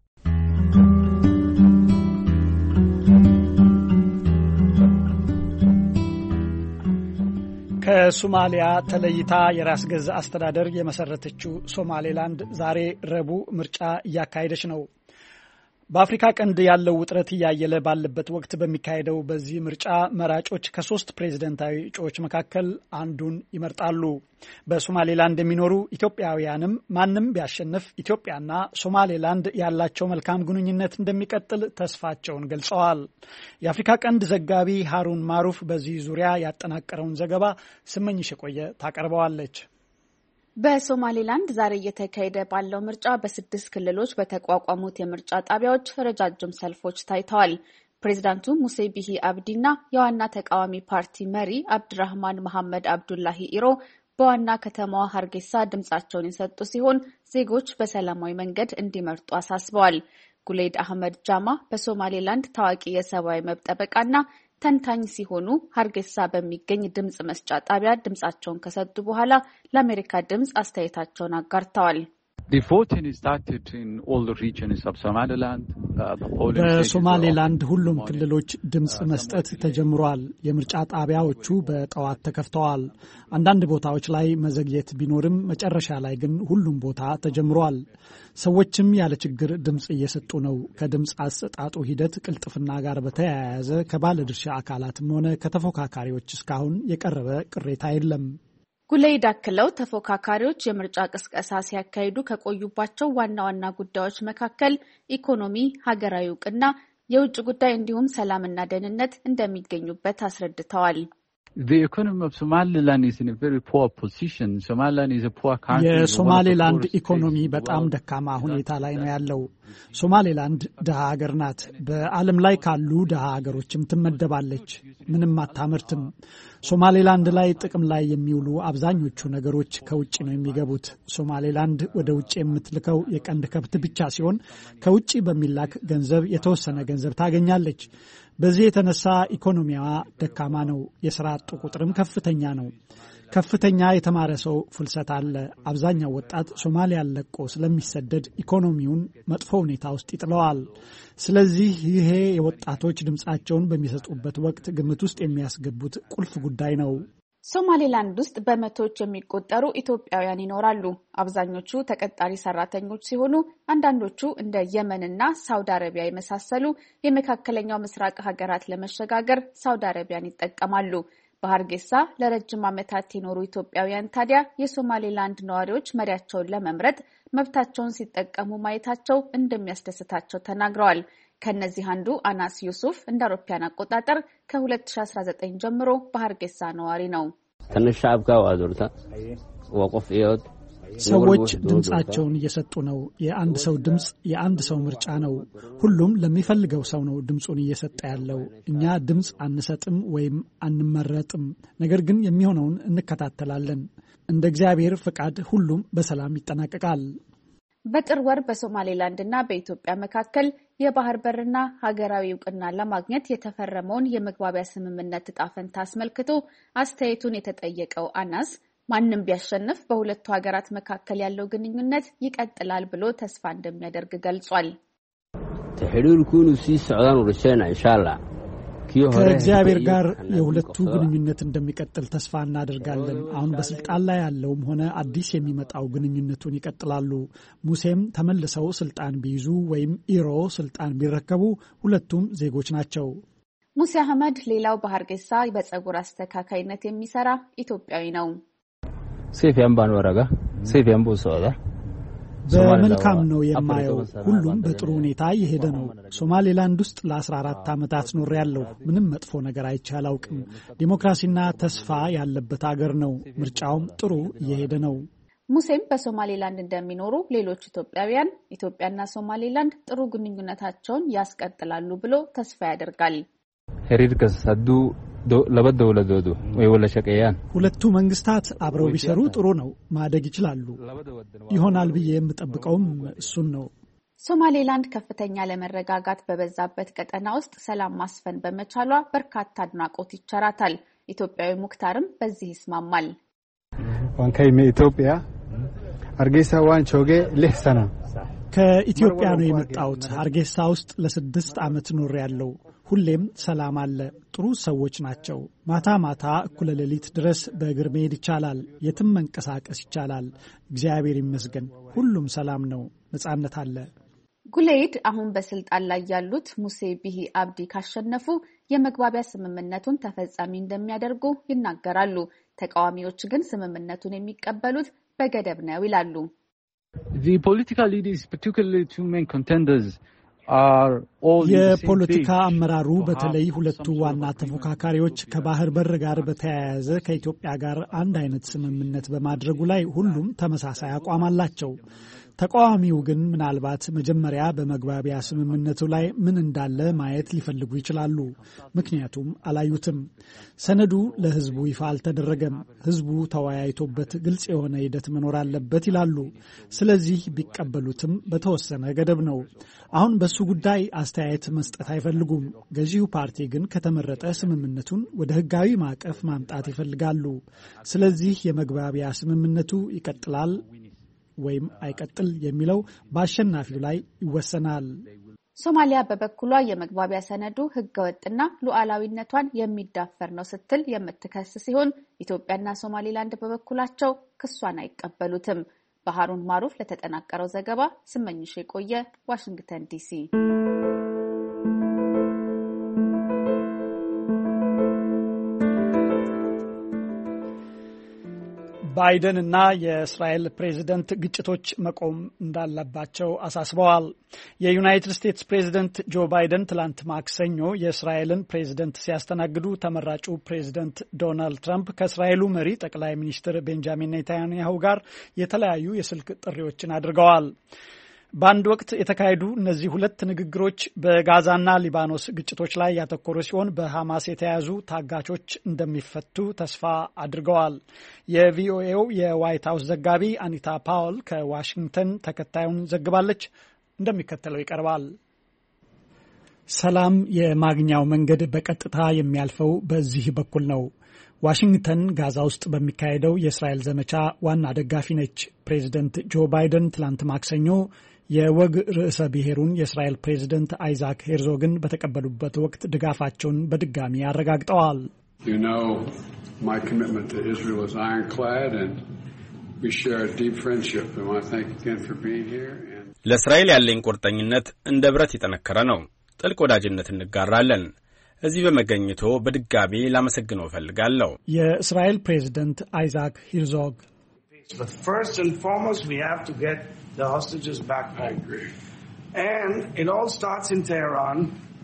ከሶማሊያ ተለይታ የራስ ገዝ አስተዳደር የመሰረተችው ሶማሌላንድ ዛሬ ረቡዕ ምርጫ እያካሄደች ነው። በአፍሪካ ቀንድ ያለው ውጥረት እያየለ ባለበት ወቅት በሚካሄደው በዚህ ምርጫ መራጮች ከሶስት ፕሬዝደንታዊ እጩዎች መካከል አንዱን ይመርጣሉ። በሶማሌላንድ የሚኖሩ ኢትዮጵያውያንም ማንም ቢያሸንፍ ኢትዮጵያና ሶማሌላንድ ያላቸው መልካም ግንኙነት እንደሚቀጥል ተስፋቸውን ገልጸዋል። የአፍሪካ ቀንድ ዘጋቢ ሃሩን ማሩፍ በዚህ ዙሪያ ያጠናቀረውን ዘገባ ስመኝሽ የቆየ ታቀርበዋለች። በሶማሌላንድ ዛሬ እየተካሄደ ባለው ምርጫ በስድስት ክልሎች በተቋቋሙት የምርጫ ጣቢያዎች ረጃጅም ሰልፎች ታይተዋል። ፕሬዚዳንቱ ሙሴ ቢሂ አብዲና የዋና ተቃዋሚ ፓርቲ መሪ አብድራህማን መሐመድ አብዱላሂ ኢሮ በዋና ከተማዋ ሀርጌሳ ድምጻቸውን የሰጡ ሲሆን ዜጎች በሰላማዊ መንገድ እንዲመርጡ አሳስበዋል። ጉሌድ አህመድ ጃማ በሶማሌላንድ ታዋቂ የሰብአዊ መብት ጠበቃና ተንታኝ ሲሆኑ ሀርጌሳ በሚገኝ ድምጽ መስጫ ጣቢያ ድምጻቸውን ከሰጡ በኋላ ለአሜሪካ ድምጽ አስተያየታቸውን አጋርተዋል። በሶማሌላንድ ሁሉም ክልሎች ድምጽ መስጠት ተጀምሯል። የምርጫ ጣቢያዎቹ በጠዋት ተከፍተዋል። አንዳንድ ቦታዎች ላይ መዘግየት ቢኖርም መጨረሻ ላይ ግን ሁሉም ቦታ ተጀምሯል። ሰዎችም ያለ ችግር ድምጽ እየሰጡ ነው። ከድምጽ አሰጣጡ ሂደት ቅልጥፍና ጋር በተያያዘ ከባለድርሻ አካላትም ሆነ ከተፎካካሪዎች እስካሁን የቀረበ ቅሬታ የለም። ጉሌድ አክለው ተፎካካሪዎች የምርጫ ቅስቀሳ ሲያካሂዱ ከቆዩባቸው ዋና ዋና ጉዳዮች መካከል ኢኮኖሚ፣ ሀገራዊ እውቅና፣ የውጭ ጉዳይ እንዲሁም ሰላምና ደህንነት እንደሚገኙበት አስረድተዋል። የሶማሌላንድ ኢኮኖሚ በጣም ደካማ ሁኔታ ላይ ነው ያለው። ሶማሌላንድ ድሃ ሀገር ናት። በዓለም ላይ ካሉ ድሃ ሀገሮችም ትመደባለች። ምንም አታመርትም። ሶማሌላንድ ላይ ጥቅም ላይ የሚውሉ አብዛኞቹ ነገሮች ከውጭ ነው የሚገቡት። ሶማሌላንድ ወደ ውጭ የምትልከው የቀንድ ከብት ብቻ ሲሆን ከውጭ በሚላክ ገንዘብ የተወሰነ ገንዘብ ታገኛለች። በዚህ የተነሳ ኢኮኖሚዋ ደካማ ነው። የሥራ አጡ ቁጥርም ከፍተኛ ነው። ከፍተኛ የተማረ ሰው ፍልሰት አለ። አብዛኛው ወጣት ሶማሊያን ለቆ ስለሚሰደድ ኢኮኖሚውን መጥፎ ሁኔታ ውስጥ ይጥለዋል። ስለዚህ ይሄ የወጣቶች ድምጻቸውን በሚሰጡበት ወቅት ግምት ውስጥ የሚያስገቡት ቁልፍ ጉዳይ ነው። ሶማሌላንድ ውስጥ በመቶዎች የሚቆጠሩ ኢትዮጵያውያን ይኖራሉ። አብዛኞቹ ተቀጣሪ ሰራተኞች ሲሆኑ አንዳንዶቹ እንደ የመንና ሳውዲ አረቢያ የመሳሰሉ የመካከለኛው ምስራቅ ሀገራት ለመሸጋገር ሳውዲ አረቢያን ይጠቀማሉ። በሀርጌሳ ለረጅም ዓመታት የኖሩ ኢትዮጵያውያን ታዲያ የሶማሌላንድ ነዋሪዎች መሪያቸውን ለመምረጥ መብታቸውን ሲጠቀሙ ማየታቸው እንደሚያስደስታቸው ተናግረዋል። ከነዚህ አንዱ አናስ ዩሱፍ እንደ አውሮፓውያን አቆጣጠር ከሁለት ሺህ አስራ ዘጠኝ ጀምሮ በሀርጌሳ ነዋሪ ነው። ሰዎች ድምጻቸውን እየሰጡ ነው። የአንድ ሰው ድምጽ የአንድ ሰው ምርጫ ነው። ሁሉም ለሚፈልገው ሰው ነው ድምጹን እየሰጠ ያለው። እኛ ድምጽ አንሰጥም ወይም አንመረጥም፣ ነገር ግን የሚሆነውን እንከታተላለን። እንደ እግዚአብሔር ፍቃድ ሁሉም በሰላም ይጠናቀቃል። በጥር ወር በሶማሌላንድ እና በኢትዮጵያ መካከል የባህር በርና ሀገራዊ እውቅና ለማግኘት የተፈረመውን የመግባቢያ ስምምነት ዕጣ ፈንታ አስመልክቶ አስተያየቱን የተጠየቀው አናስ ማንም ቢያሸንፍ በሁለቱ ሀገራት መካከል ያለው ግንኙነት ይቀጥላል ብሎ ተስፋ እንደሚያደርግ ገልጿል። ከእግዚአብሔር ጋር የሁለቱ ግንኙነት እንደሚቀጥል ተስፋ እናደርጋለን። አሁን በስልጣን ላይ ያለውም ሆነ አዲስ የሚመጣው ግንኙነቱን ይቀጥላሉ። ሙሴም ተመልሰው ስልጣን ቢይዙ ወይም ኢሮ ስልጣን ቢረከቡ ሁለቱም ዜጎች ናቸው። ሙሴ አህመድ ሌላው በሀርጌሳ በጸጉር አስተካካይነት የሚሰራ ኢትዮጵያዊ ነው። ሴፊያን ባንወረጋ ሴፊያን ቦሰዋዳ በመልካም ነው የማየው። ሁሉም በጥሩ ሁኔታ እየሄደ ነው። ሶማሌላንድ ውስጥ ለአስራ አራት ዓመታት ኖር ያለው ምንም መጥፎ ነገር አይቼ አላውቅም። ዲሞክራሲና ተስፋ ያለበት ሀገር ነው። ምርጫውም ጥሩ እየሄደ ነው። ሙሴም በሶማሌላንድ እንደሚኖሩ ሌሎች ኢትዮጵያውያን ኢትዮጵያና ሶማሌላንድ ጥሩ ግንኙነታቸውን ያስቀጥላሉ ብሎ ተስፋ ያደርጋል። ሄሪድከስ አዱ ለበደውለዶዱ ወይ ወለሸቀያን ሁለቱ መንግስታት አብረው ቢሰሩ ጥሩ ነው። ማደግ ይችላሉ። ይሆናል ብዬ የምጠብቀውም እሱን ነው። ሶማሌላንድ ከፍተኛ ለመረጋጋት በበዛበት ቀጠና ውስጥ ሰላም ማስፈን በመቻሏ በርካታ አድናቆት ይቸራታል። ኢትዮጵያዊ ሙክታርም በዚህ ይስማማል። ዋንካይ ኢትዮጵያ ሀርጌሳ ዋን ቾጌ ለሰና ከኢትዮጵያ ነው የመጣሁት። ሀርጌሳ ውስጥ ለስድስት ዓመት ኖር ያለው ሁሌም ሰላም አለ። ጥሩ ሰዎች ናቸው። ማታ ማታ እኩለ ሌሊት ድረስ በእግር መሄድ ይቻላል። የትም መንቀሳቀስ ይቻላል። እግዚአብሔር ይመስገን። ሁሉም ሰላም ነው። ነጻነት አለ። ጉሌይድ አሁን በስልጣን ላይ ያሉት ሙሴ ቢሂ አብዲ ካሸነፉ የመግባቢያ ስምምነቱን ተፈጻሚ እንደሚያደርጉ ይናገራሉ። ተቃዋሚዎች ግን ስምምነቱን የሚቀበሉት በገደብ ነው ይላሉ። The political leaders, particularly two main contenders, are all የፖለቲካ አመራሩ በተለይ ሁለቱ ዋና ተፎካካሪዎች ከባህር በር ጋር በተያያዘ ከኢትዮጵያ ጋር አንድ አይነት ስምምነት በማድረጉ ላይ ሁሉም ተመሳሳይ አቋም አላቸው። ተቃዋሚው ግን ምናልባት መጀመሪያ በመግባቢያ ስምምነቱ ላይ ምን እንዳለ ማየት ሊፈልጉ ይችላሉ። ምክንያቱም አላዩትም። ሰነዱ ለሕዝቡ ይፋ አልተደረገም። ሕዝቡ ተወያይቶበት ግልጽ የሆነ ሂደት መኖር አለበት ይላሉ። ስለዚህ ቢቀበሉትም በተወሰነ ገደብ ነው። አሁን በሱ ጉዳይ አስተያየት መስጠት አይፈልጉም። ገዢው ፓርቲ ግን ከተመረጠ ስምምነቱን ወደ ሕጋዊ ማዕቀፍ ማምጣት ይፈልጋሉ። ስለዚህ የመግባቢያ ስምምነቱ ይቀጥላል ወይም አይቀጥል የሚለው በአሸናፊው ላይ ይወሰናል። ሶማሊያ በበኩሏ የመግባቢያ ሰነዱ ህገወጥና ሉዓላዊነቷን የሚዳፈር ነው ስትል የምትከስ ሲሆን ኢትዮጵያና ሶማሊላንድ በበኩላቸው ክሷን አይቀበሉትም። በሃሩን ማሩፍ ለተጠናቀረው ዘገባ ስመኝሽ የቆየ ዋሽንግተን ዲሲ። ባይደን እና የእስራኤል ፕሬዝደንት ግጭቶች መቆም እንዳለባቸው አሳስበዋል። የዩናይትድ ስቴትስ ፕሬዝደንት ጆ ባይደን ትላንት ማክሰኞ የእስራኤልን ፕሬዝደንት ሲያስተናግዱ ተመራጩ ፕሬዝደንት ዶናልድ ትራምፕ ከእስራኤሉ መሪ ጠቅላይ ሚኒስትር ቤንጃሚን ኔታንያሁ ጋር የተለያዩ የስልክ ጥሪዎችን አድርገዋል። በአንድ ወቅት የተካሄዱ እነዚህ ሁለት ንግግሮች በጋዛና ሊባኖስ ግጭቶች ላይ ያተኮሩ ሲሆን በሐማስ የተያዙ ታጋቾች እንደሚፈቱ ተስፋ አድርገዋል። የቪኦኤው የዋይት ሀውስ ዘጋቢ አኒታ ፓውል ከዋሽንግተን ተከታዩን ዘግባለች። እንደሚከተለው ይቀርባል። ሰላም የማግኛው መንገድ በቀጥታ የሚያልፈው በዚህ በኩል ነው። ዋሽንግተን ጋዛ ውስጥ በሚካሄደው የእስራኤል ዘመቻ ዋና ደጋፊ ነች። ፕሬዝደንት ጆ ባይደን ትላንት ማክሰኞ የወግ ርዕሰ ብሔሩን የእስራኤል ፕሬዝደንት አይዛክ ሄርዞግን በተቀበሉበት ወቅት ድጋፋቸውን በድጋሚ አረጋግጠዋል። ለእስራኤል ያለኝ ቁርጠኝነት እንደ ብረት የጠነከረ ነው። ጥልቅ ወዳጅነት እንጋራለን። እዚህ በመገኘቶ በድጋሚ ላመሰግነው እፈልጋለሁ። የእስራኤል ፕሬዝደንት አይዛክ ሄርዞግ But first and foremost, we have to get the hostages back home. And it all starts in Tehran.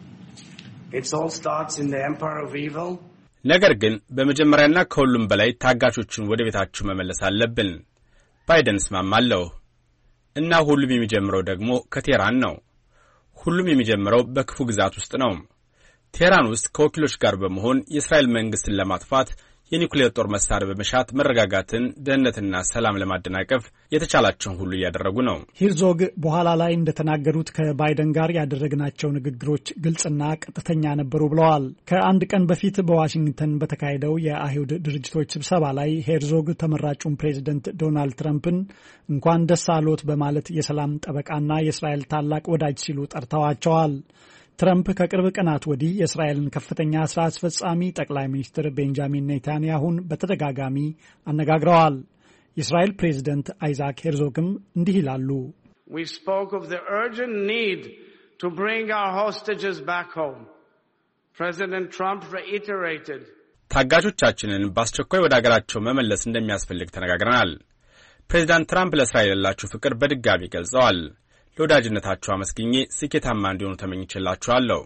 It all starts in the empire of evil. ነገር ግን በመጀመሪያና ከሁሉም በላይ ታጋቾችን ወደ ቤታቸው መመለስ አለብን። ባይደን እስማማለሁ። እና ሁሉም የሚጀምረው ደግሞ ከቴህራን ነው። ሁሉም የሚጀምረው በክፉ ግዛት ውስጥ ነው። ቴህራን ውስጥ ከወኪሎች ጋር በመሆን የእስራኤል መንግስትን ለማጥፋት የኒውክሌር ጦር መሳሪያ በመሻት መረጋጋትን፣ ደህንነትና ሰላም ለማደናቀፍ የተቻላቸውን ሁሉ እያደረጉ ነው። ሄርዞግ በኋላ ላይ እንደተናገሩት ከባይደን ጋር ያደረግናቸው ንግግሮች ግልጽና ቀጥተኛ ነበሩ ብለዋል። ከአንድ ቀን በፊት በዋሽንግተን በተካሄደው የአይሁድ ድርጅቶች ስብሰባ ላይ ሄርዞግ ተመራጩን ፕሬዝደንት ዶናልድ ትራምፕን እንኳን ደስ አሎት በማለት የሰላም ጠበቃና የእስራኤል ታላቅ ወዳጅ ሲሉ ጠርተዋቸዋል። ትራምፕ ከቅርብ ቀናት ወዲህ የእስራኤልን ከፍተኛ ስራ አስፈጻሚ ጠቅላይ ሚኒስትር ቤንጃሚን ኔታንያሁን በተደጋጋሚ አነጋግረዋል። የእስራኤል ፕሬዝደንት አይዛክ ሄርዞግም እንዲህ ይላሉ። We spoke of the urgent need to bring our hostages back home. President Trump reiterated. ታጋቾቻችንን በአስቸኳይ ወደ አገራቸው መመለስ እንደሚያስፈልግ ተነጋግረናል። ፕሬዝዳንት ትራምፕ ለእስራኤል ያላቸው ፍቅር በድጋሚ ገልጸዋል። ለወዳጅነታቸው አመስግኜ ስኬታማ እንዲሆኑ ተመኝቼላቸዋለሁ።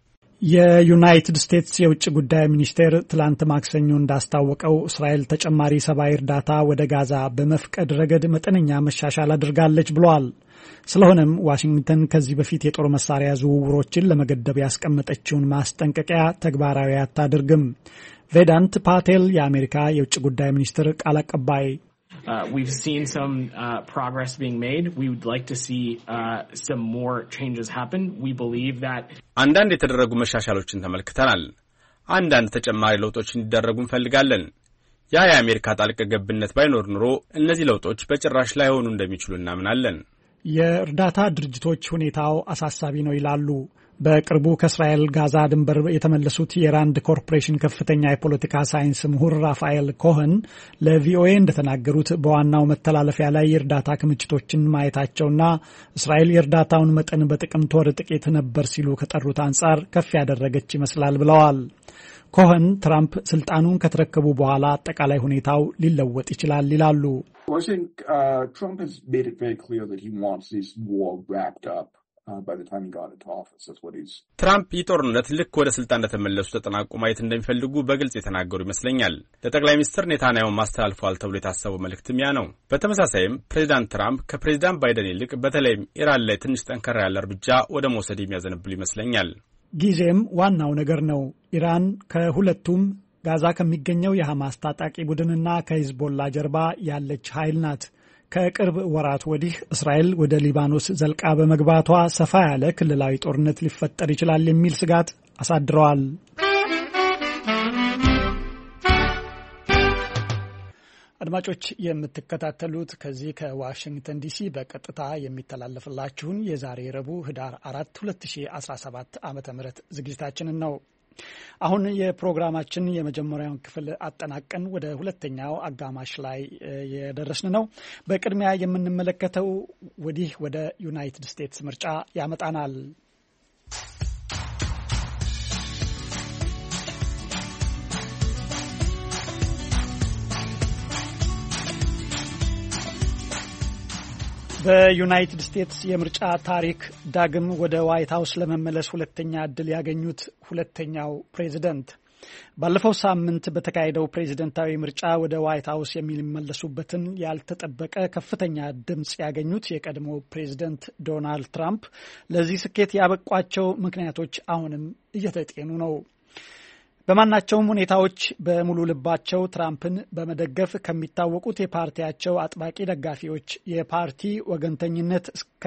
የዩናይትድ ስቴትስ የውጭ ጉዳይ ሚኒስቴር ትላንት ማክሰኞ እንዳስታወቀው እስራኤል ተጨማሪ ሰብአዊ እርዳታ ወደ ጋዛ በመፍቀድ ረገድ መጠነኛ መሻሻል አድርጋለች ብሏል። ስለሆነም ዋሽንግተን ከዚህ በፊት የጦር መሳሪያ ዝውውሮችን ለመገደብ ያስቀመጠችውን ማስጠንቀቂያ ተግባራዊ አታደርግም። ቬዳንት ፓቴል የአሜሪካ የውጭ ጉዳይ ሚኒስትር ቃል አቀባይ Uh, we've seen some uh, progress being made. We would like to see uh, some more changes happen. We believe that አንዳንድ የተደረጉ መሻሻሎችን ተመልክተናል። አንዳንድ ተጨማሪ ለውጦች እንዲደረጉ እንፈልጋለን። ያ የአሜሪካ ጣልቃ ገብነት ባይኖር ኑሮ እነዚህ ለውጦች በጭራሽ ላይሆኑ እንደሚችሉ እናምናለን። የእርዳታ ድርጅቶች ሁኔታው አሳሳቢ ነው ይላሉ። በቅርቡ ከእስራኤል ጋዛ ድንበር የተመለሱት የራንድ ኮርፖሬሽን ከፍተኛ የፖለቲካ ሳይንስ ምሁር ራፋኤል ኮሄን ለቪኦኤ እንደተናገሩት በዋናው መተላለፊያ ላይ የእርዳታ ክምችቶችን ማየታቸውና እስራኤል የእርዳታውን መጠን በጥቅምት ወር ጥቂት ነበር ሲሉ ከጠሩት አንጻር ከፍ ያደረገች ይመስላል ብለዋል። ኮሄን ትራምፕ ስልጣኑን ከተረከቡ በኋላ አጠቃላይ ሁኔታው ሊለወጥ ይችላል ይላሉ። ትራምፕ ይህ ጦርነት ልክ ወደ ስልጣን እንደተመለሱ ተጠናቆ ማየት እንደሚፈልጉ በግልጽ የተናገሩ ይመስለኛል። ለጠቅላይ ሚኒስትር ኔታንያሁ ማስተላልፈዋል ተብሎ የታሰበው መልእክትም ያ ነው። በተመሳሳይም ፕሬዚዳንት ትራምፕ ከፕሬዚዳንት ባይደን ይልቅ በተለይም ኢራን ላይ ትንሽ ጠንከራ ያለ እርምጃ ወደ መውሰድ የሚያዘነብሉ ይመስለኛል። ጊዜም ዋናው ነገር ነው። ኢራን ከሁለቱም ጋዛ ከሚገኘው የሐማስ ታጣቂ ቡድንና ከሂዝቦላ ጀርባ ያለች ኃይል ናት። ከቅርብ ወራት ወዲህ እስራኤል ወደ ሊባኖስ ዘልቃ በመግባቷ ሰፋ ያለ ክልላዊ ጦርነት ሊፈጠር ይችላል የሚል ስጋት አሳድረዋል። አድማጮች የምትከታተሉት ከዚህ ከዋሽንግተን ዲሲ በቀጥታ የሚተላለፍላችሁን የዛሬ ረቡዕ ህዳር አራት ሁለት ሺህ አስራ ሰባት ዓመተ ምህረት ዝግጅታችንን ነው። አሁን የፕሮግራማችን የመጀመሪያውን ክፍል አጠናቀን ወደ ሁለተኛው አጋማሽ ላይ የደረስን ነው። በቅድሚያ የምንመለከተው ወዲህ ወደ ዩናይትድ ስቴትስ ምርጫ ያመጣናል። በዩናይትድ ስቴትስ የምርጫ ታሪክ ዳግም ወደ ዋይት ሀውስ ለመመለስ ሁለተኛ ዕድል ያገኙት ሁለተኛው ፕሬዝደንት ባለፈው ሳምንት በተካሄደው ፕሬዝደንታዊ ምርጫ ወደ ዋይት ሀውስ የሚመለሱበትን ያልተጠበቀ ከፍተኛ ድምጽ ያገኙት የቀድሞ ፕሬዝደንት ዶናልድ ትራምፕ ለዚህ ስኬት ያበቋቸው ምክንያቶች አሁንም እየተጤኑ ነው። በማናቸውም ሁኔታዎች በሙሉ ልባቸው ትራምፕን በመደገፍ ከሚታወቁት የፓርቲያቸው አጥባቂ ደጋፊዎች የፓርቲ ወገንተኝነት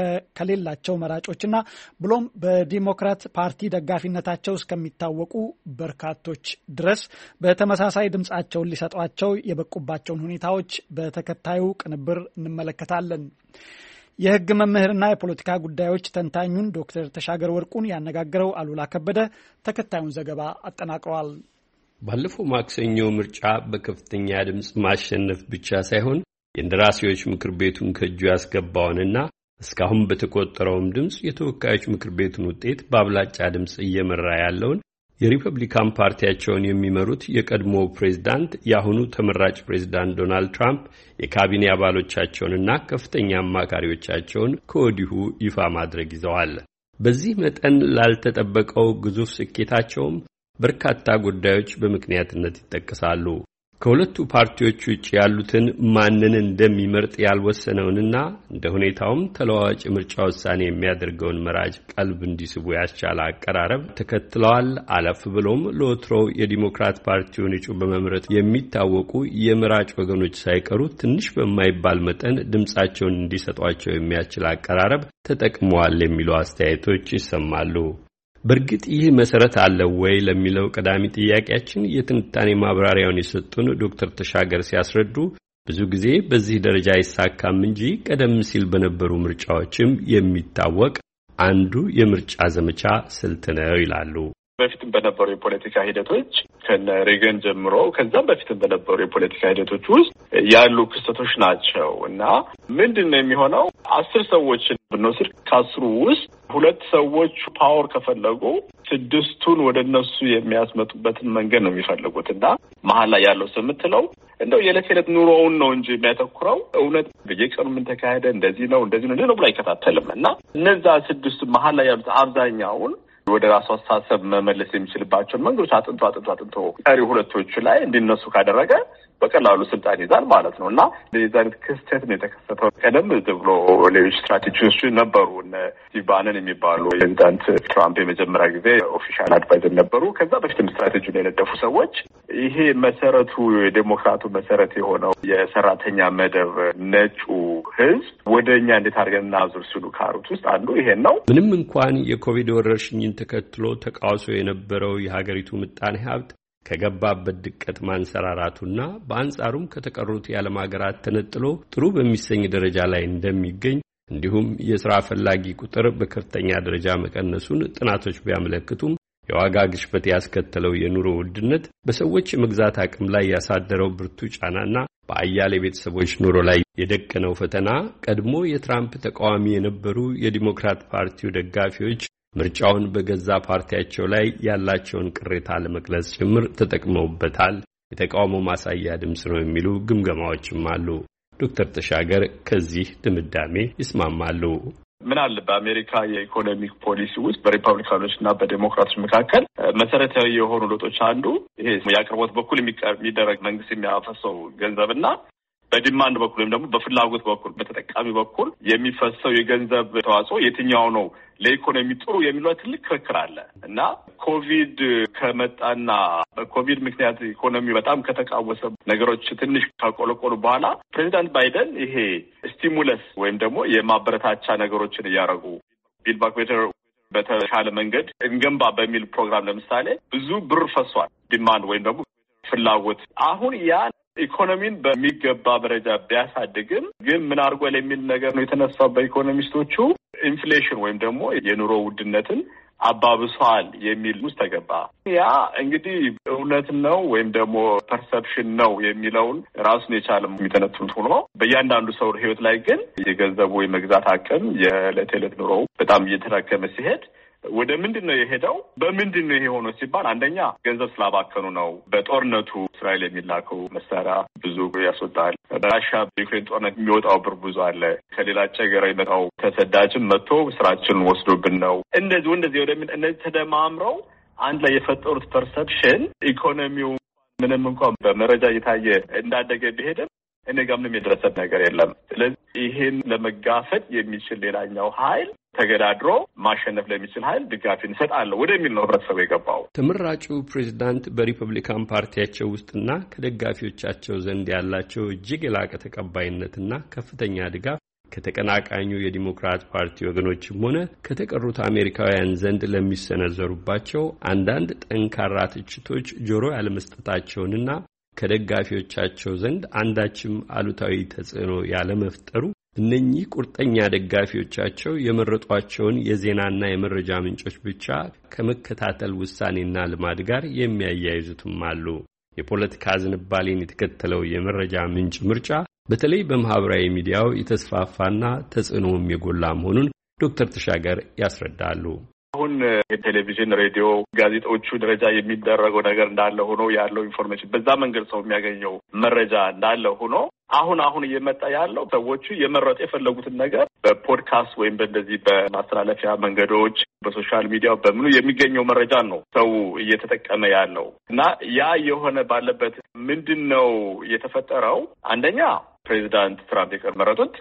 ከሌላቸው መራጮችና ብሎም በዲሞክራት ፓርቲ ደጋፊነታቸው እስከሚታወቁ በርካቶች ድረስ በተመሳሳይ ድምጻቸውን ሊሰጧቸው የበቁባቸውን ሁኔታዎች በተከታዩ ቅንብር እንመለከታለን። የሕግ መምህርና የፖለቲካ ጉዳዮች ተንታኙን ዶክተር ተሻገር ወርቁን ያነጋገረው አሉላ ከበደ ተከታዩን ዘገባ አጠናቅሯል። ባለፈው ማክሰኞ ምርጫ በከፍተኛ ድምጽ ማሸነፍ ብቻ ሳይሆን የእንደራሴዎች ምክር ቤቱን ከእጁ ያስገባውንና እስካሁን በተቆጠረውም ድምጽ የተወካዮች ምክር ቤቱን ውጤት በአብላጫ ድምጽ እየመራ ያለውን የሪፐብሊካን ፓርቲያቸውን የሚመሩት የቀድሞ ፕሬዝዳንት የአሁኑ ተመራጭ ፕሬዝዳንት ዶናልድ ትራምፕ የካቢኔ አባሎቻቸውንና ከፍተኛ አማካሪዎቻቸውን ከወዲሁ ይፋ ማድረግ ይዘዋል። በዚህ መጠን ላልተጠበቀው ግዙፍ ስኬታቸውም በርካታ ጉዳዮች በምክንያትነት ይጠቀሳሉ። ከሁለቱ ፓርቲዎች ውጭ ያሉትን ማንን እንደሚመርጥ ያልወሰነውንና እንደ ሁኔታውም ተለዋዋጭ ምርጫ ውሳኔ የሚያደርገውን መራጭ ቀልብ እንዲስቡ ያስቻለ አቀራረብ ተከትለዋል። አለፍ ብሎም ለወትሮው የዲሞክራት ፓርቲውን እጩ በመምረጥ የሚታወቁ የመራጭ ወገኖች ሳይቀሩ ትንሽ በማይባል መጠን ድምጻቸውን እንዲሰጧቸው የሚያስችል አቀራረብ ተጠቅመዋል የሚሉ አስተያየቶች ይሰማሉ። በእርግጥ ይህ መሰረት አለው ወይ ለሚለው ቀዳሚ ጥያቄያችን የትንታኔ ማብራሪያውን የሰጡን ዶክተር ተሻገር ሲያስረዱ ብዙ ጊዜ በዚህ ደረጃ አይሳካም እንጂ ቀደም ሲል በነበሩ ምርጫዎችም የሚታወቅ አንዱ የምርጫ ዘመቻ ስልት ነው ይላሉ። በፊትም በነበሩ የፖለቲካ ሂደቶች ከነ ሬገን ጀምሮ ከዛም በፊትም በነበሩ የፖለቲካ ሂደቶች ውስጥ ያሉ ክስተቶች ናቸው እና ምንድነው የሚሆነው? አስር ሰዎችን ብንወስድ ከአስሩ ውስጥ ሁለት ሰዎች ፓወር ከፈለጉ ስድስቱን ወደ እነሱ የሚያስመጡበትን መንገድ ነው የሚፈልጉት እና መሀል ላይ ያለው ሰው የምትለው እንደው የዕለት የዕለት ኑሮውን ነው እንጂ የሚያተኩረው እውነት በየቀኑ ምን ተካሄደ እንደዚህ ነው እንደዚህ ነው ነው ብሎ አይከታተልም እና እነዛ ስድስቱ መሀል ላይ ያሉት አብዛኛውን ወደ ራሱ አስተሳሰብ መመለስ የሚችልባቸውን መንገዶች አጥንቶ አጥንቶ አጥንቶ ቀሪ ሁለቶቹ ላይ እንዲነሱ ካደረገ በቀላሉ ስልጣን ይዛል ማለት ነው እና የዛ አይነት ክስተት ነው የተከሰተው። ቀደም ብሎ ሌሎች ስትራቴጂዎች ነበሩ። እነ ስቲቭ ባነን የሚባሉ ፕሬዚዳንት ትራምፕ የመጀመሪያ ጊዜ ኦፊሻል አድቫይዘር ነበሩ። ከዛ በፊትም ስትራቴጂውን የነደፉ ሰዎች ይሄ መሰረቱ የዴሞክራቱ መሰረት የሆነው የሰራተኛ መደብ ነጩ ህዝብ ወደ እኛ እንዴት አድርገን እናዙር ሲሉ ካሩት ውስጥ አንዱ ይሄን ነው። ምንም እንኳን የኮቪድ ወረርሽኝን ተከትሎ ተቃውሶ የነበረው የሀገሪቱ ምጣኔ ሀብት ከገባበት ድቀት ማንሰራራቱና በአንጻሩም ከተቀሩት የዓለም ሀገራት ተነጥሎ ጥሩ በሚሰኝ ደረጃ ላይ እንደሚገኝ እንዲሁም የሥራ ፈላጊ ቁጥር በከፍተኛ ደረጃ መቀነሱን ጥናቶች ቢያመለክቱም የዋጋ ግሽበት ያስከተለው የኑሮ ውድነት በሰዎች የመግዛት አቅም ላይ ያሳደረው ብርቱ ጫናና በአያሌ ቤተሰቦች ኑሮ ላይ የደቀነው ፈተና ቀድሞ የትራምፕ ተቃዋሚ የነበሩ የዲሞክራት ፓርቲው ደጋፊዎች ምርጫውን በገዛ ፓርቲያቸው ላይ ያላቸውን ቅሬታ ለመግለጽ ጭምር ተጠቅመውበታል፣ የተቃውሞ ማሳያ ድምፅ ነው የሚሉ ግምገማዎችም አሉ። ዶክተር ተሻገር ከዚህ ድምዳሜ ይስማማሉ። ምን አለ በአሜሪካ የኢኮኖሚክ ፖሊሲ ውስጥ በሪፐብሊካኖች እና በዴሞክራቶች መካከል መሰረታዊ የሆኑ ለውጦች አንዱ ይሄ የአቅርቦት በኩል የሚደረግ መንግስት የሚያፈሰው ገንዘብና በዲማንድ በኩል ወይም ደግሞ በፍላጎት በኩል በተጠቃሚ በኩል የሚፈሰው የገንዘብ ተዋጽኦ የትኛው ነው ለኢኮኖሚ ጥሩ የሚለው ትልቅ ክርክር አለ እና ኮቪድ ከመጣና በኮቪድ ምክንያት ኢኮኖሚ በጣም ከተቃወሰ ነገሮች ትንሽ ካቆለቆሉ በኋላ ፕሬዚዳንት ባይደን ይሄ ስቲሙለስ ወይም ደግሞ የማበረታቻ ነገሮችን እያደረጉ ቢልድ ባክ ቤተር በተሻለ መንገድ እንገንባ በሚል ፕሮግራም ለምሳሌ ብዙ ብር ፈሷል። ዲማንድ ወይም ደግሞ ፍላጎት አሁን ያ ኢኮኖሚን በሚገባ ደረጃ ቢያሳድግም ግን ምን አድርጓል የሚል ነገር ነው የተነሳው በኢኮኖሚስቶቹ። ኢንፍሌሽን ወይም ደግሞ የኑሮ ውድነትን አባብሷል የሚል ውስጥ ተገባ። ያ እንግዲህ እውነት ነው ወይም ደግሞ ፐርሰፕሽን ነው የሚለውን ራሱን የቻለ የሚተነትኑት ሆኖ በእያንዳንዱ ሰው ህይወት ላይ ግን የገንዘቡ የመግዛት አቅም የዕለት ዕለት ኑሮው በጣም እየተራከመ ሲሄድ ወደ ምንድን ነው የሄደው? በምንድን ነው ይሄ ሆኖ ሲባል አንደኛ ገንዘብ ስላባከኑ ነው። በጦርነቱ እስራኤል የሚላከው መሳሪያ ብዙ ያስወጣል። በራሻ በዩክሬን ጦርነት የሚወጣው ብር ብዙ አለ። ከሌላ ጨገራ የመጣው ተሰዳጅም መጥቶ ስራችንን ወስዶብን ነው። እንደዚህ እንደዚህ ወደ ምን እነዚህ ተደማምረው አንድ ላይ የፈጠሩት ፐርሰፕሽን ኢኮኖሚው ምንም እንኳን በመረጃ እየታየ እንዳደገ ቢሄድም እኔ ጋር ምንም የደረሰት ነገር የለም። ስለዚህ ይሄን ለመጋፈጥ የሚችል ሌላኛው ኃይል ተገዳድሮ ማሸነፍ ለሚችል ኃይል ድጋፍ እንሰጣለን ወደሚል ነው ህብረተሰቡ የገባው። ተመራጩ ፕሬዝዳንት በሪፐብሊካን ፓርቲያቸው ውስጥና ከደጋፊዎቻቸው ዘንድ ያላቸው እጅግ የላቀ ተቀባይነትና ከፍተኛ ድጋፍ ከተቀናቃኙ የዲሞክራት ፓርቲ ወገኖችም ሆነ ከተቀሩት አሜሪካውያን ዘንድ ለሚሰነዘሩባቸው አንዳንድ ጠንካራ ትችቶች ጆሮ ያለመስጠታቸውንና ከደጋፊዎቻቸው ዘንድ አንዳችም አሉታዊ ተጽዕኖ ያለመፍጠሩ እነኚህ ቁርጠኛ ደጋፊዎቻቸው የመረጧቸውን የዜናና የመረጃ ምንጮች ብቻ ከመከታተል ውሳኔና ልማድ ጋር የሚያያይዙትም አሉ። የፖለቲካ ዝንባሌን የተከተለው የመረጃ ምንጭ ምርጫ በተለይ በማህበራዊ ሚዲያው የተስፋፋና ተጽዕኖም የጎላ መሆኑን ዶክተር ተሻገር ያስረዳሉ። አሁን የቴሌቪዥን፣ ሬዲዮ፣ ጋዜጦቹ ደረጃ የሚደረገው ነገር እንዳለ ሆኖ ያለው ኢንፎርሜሽን በዛ መንገድ ሰው የሚያገኘው መረጃ እንዳለ ሆኖ አሁን አሁን እየመጣ ያለው ሰዎቹ የመረጡ የፈለጉትን ነገር በፖድካስት ወይም በእንደዚህ በማስተላለፊያ መንገዶች በሶሻል ሚዲያው በምኑ የሚገኘው መረጃ ነው ሰው እየተጠቀመ ያለው እና ያ የሆነ ባለበት ምንድን ነው የተፈጠረው? አንደኛ ፕሬዚዳንት ትራምፕ የመረጡት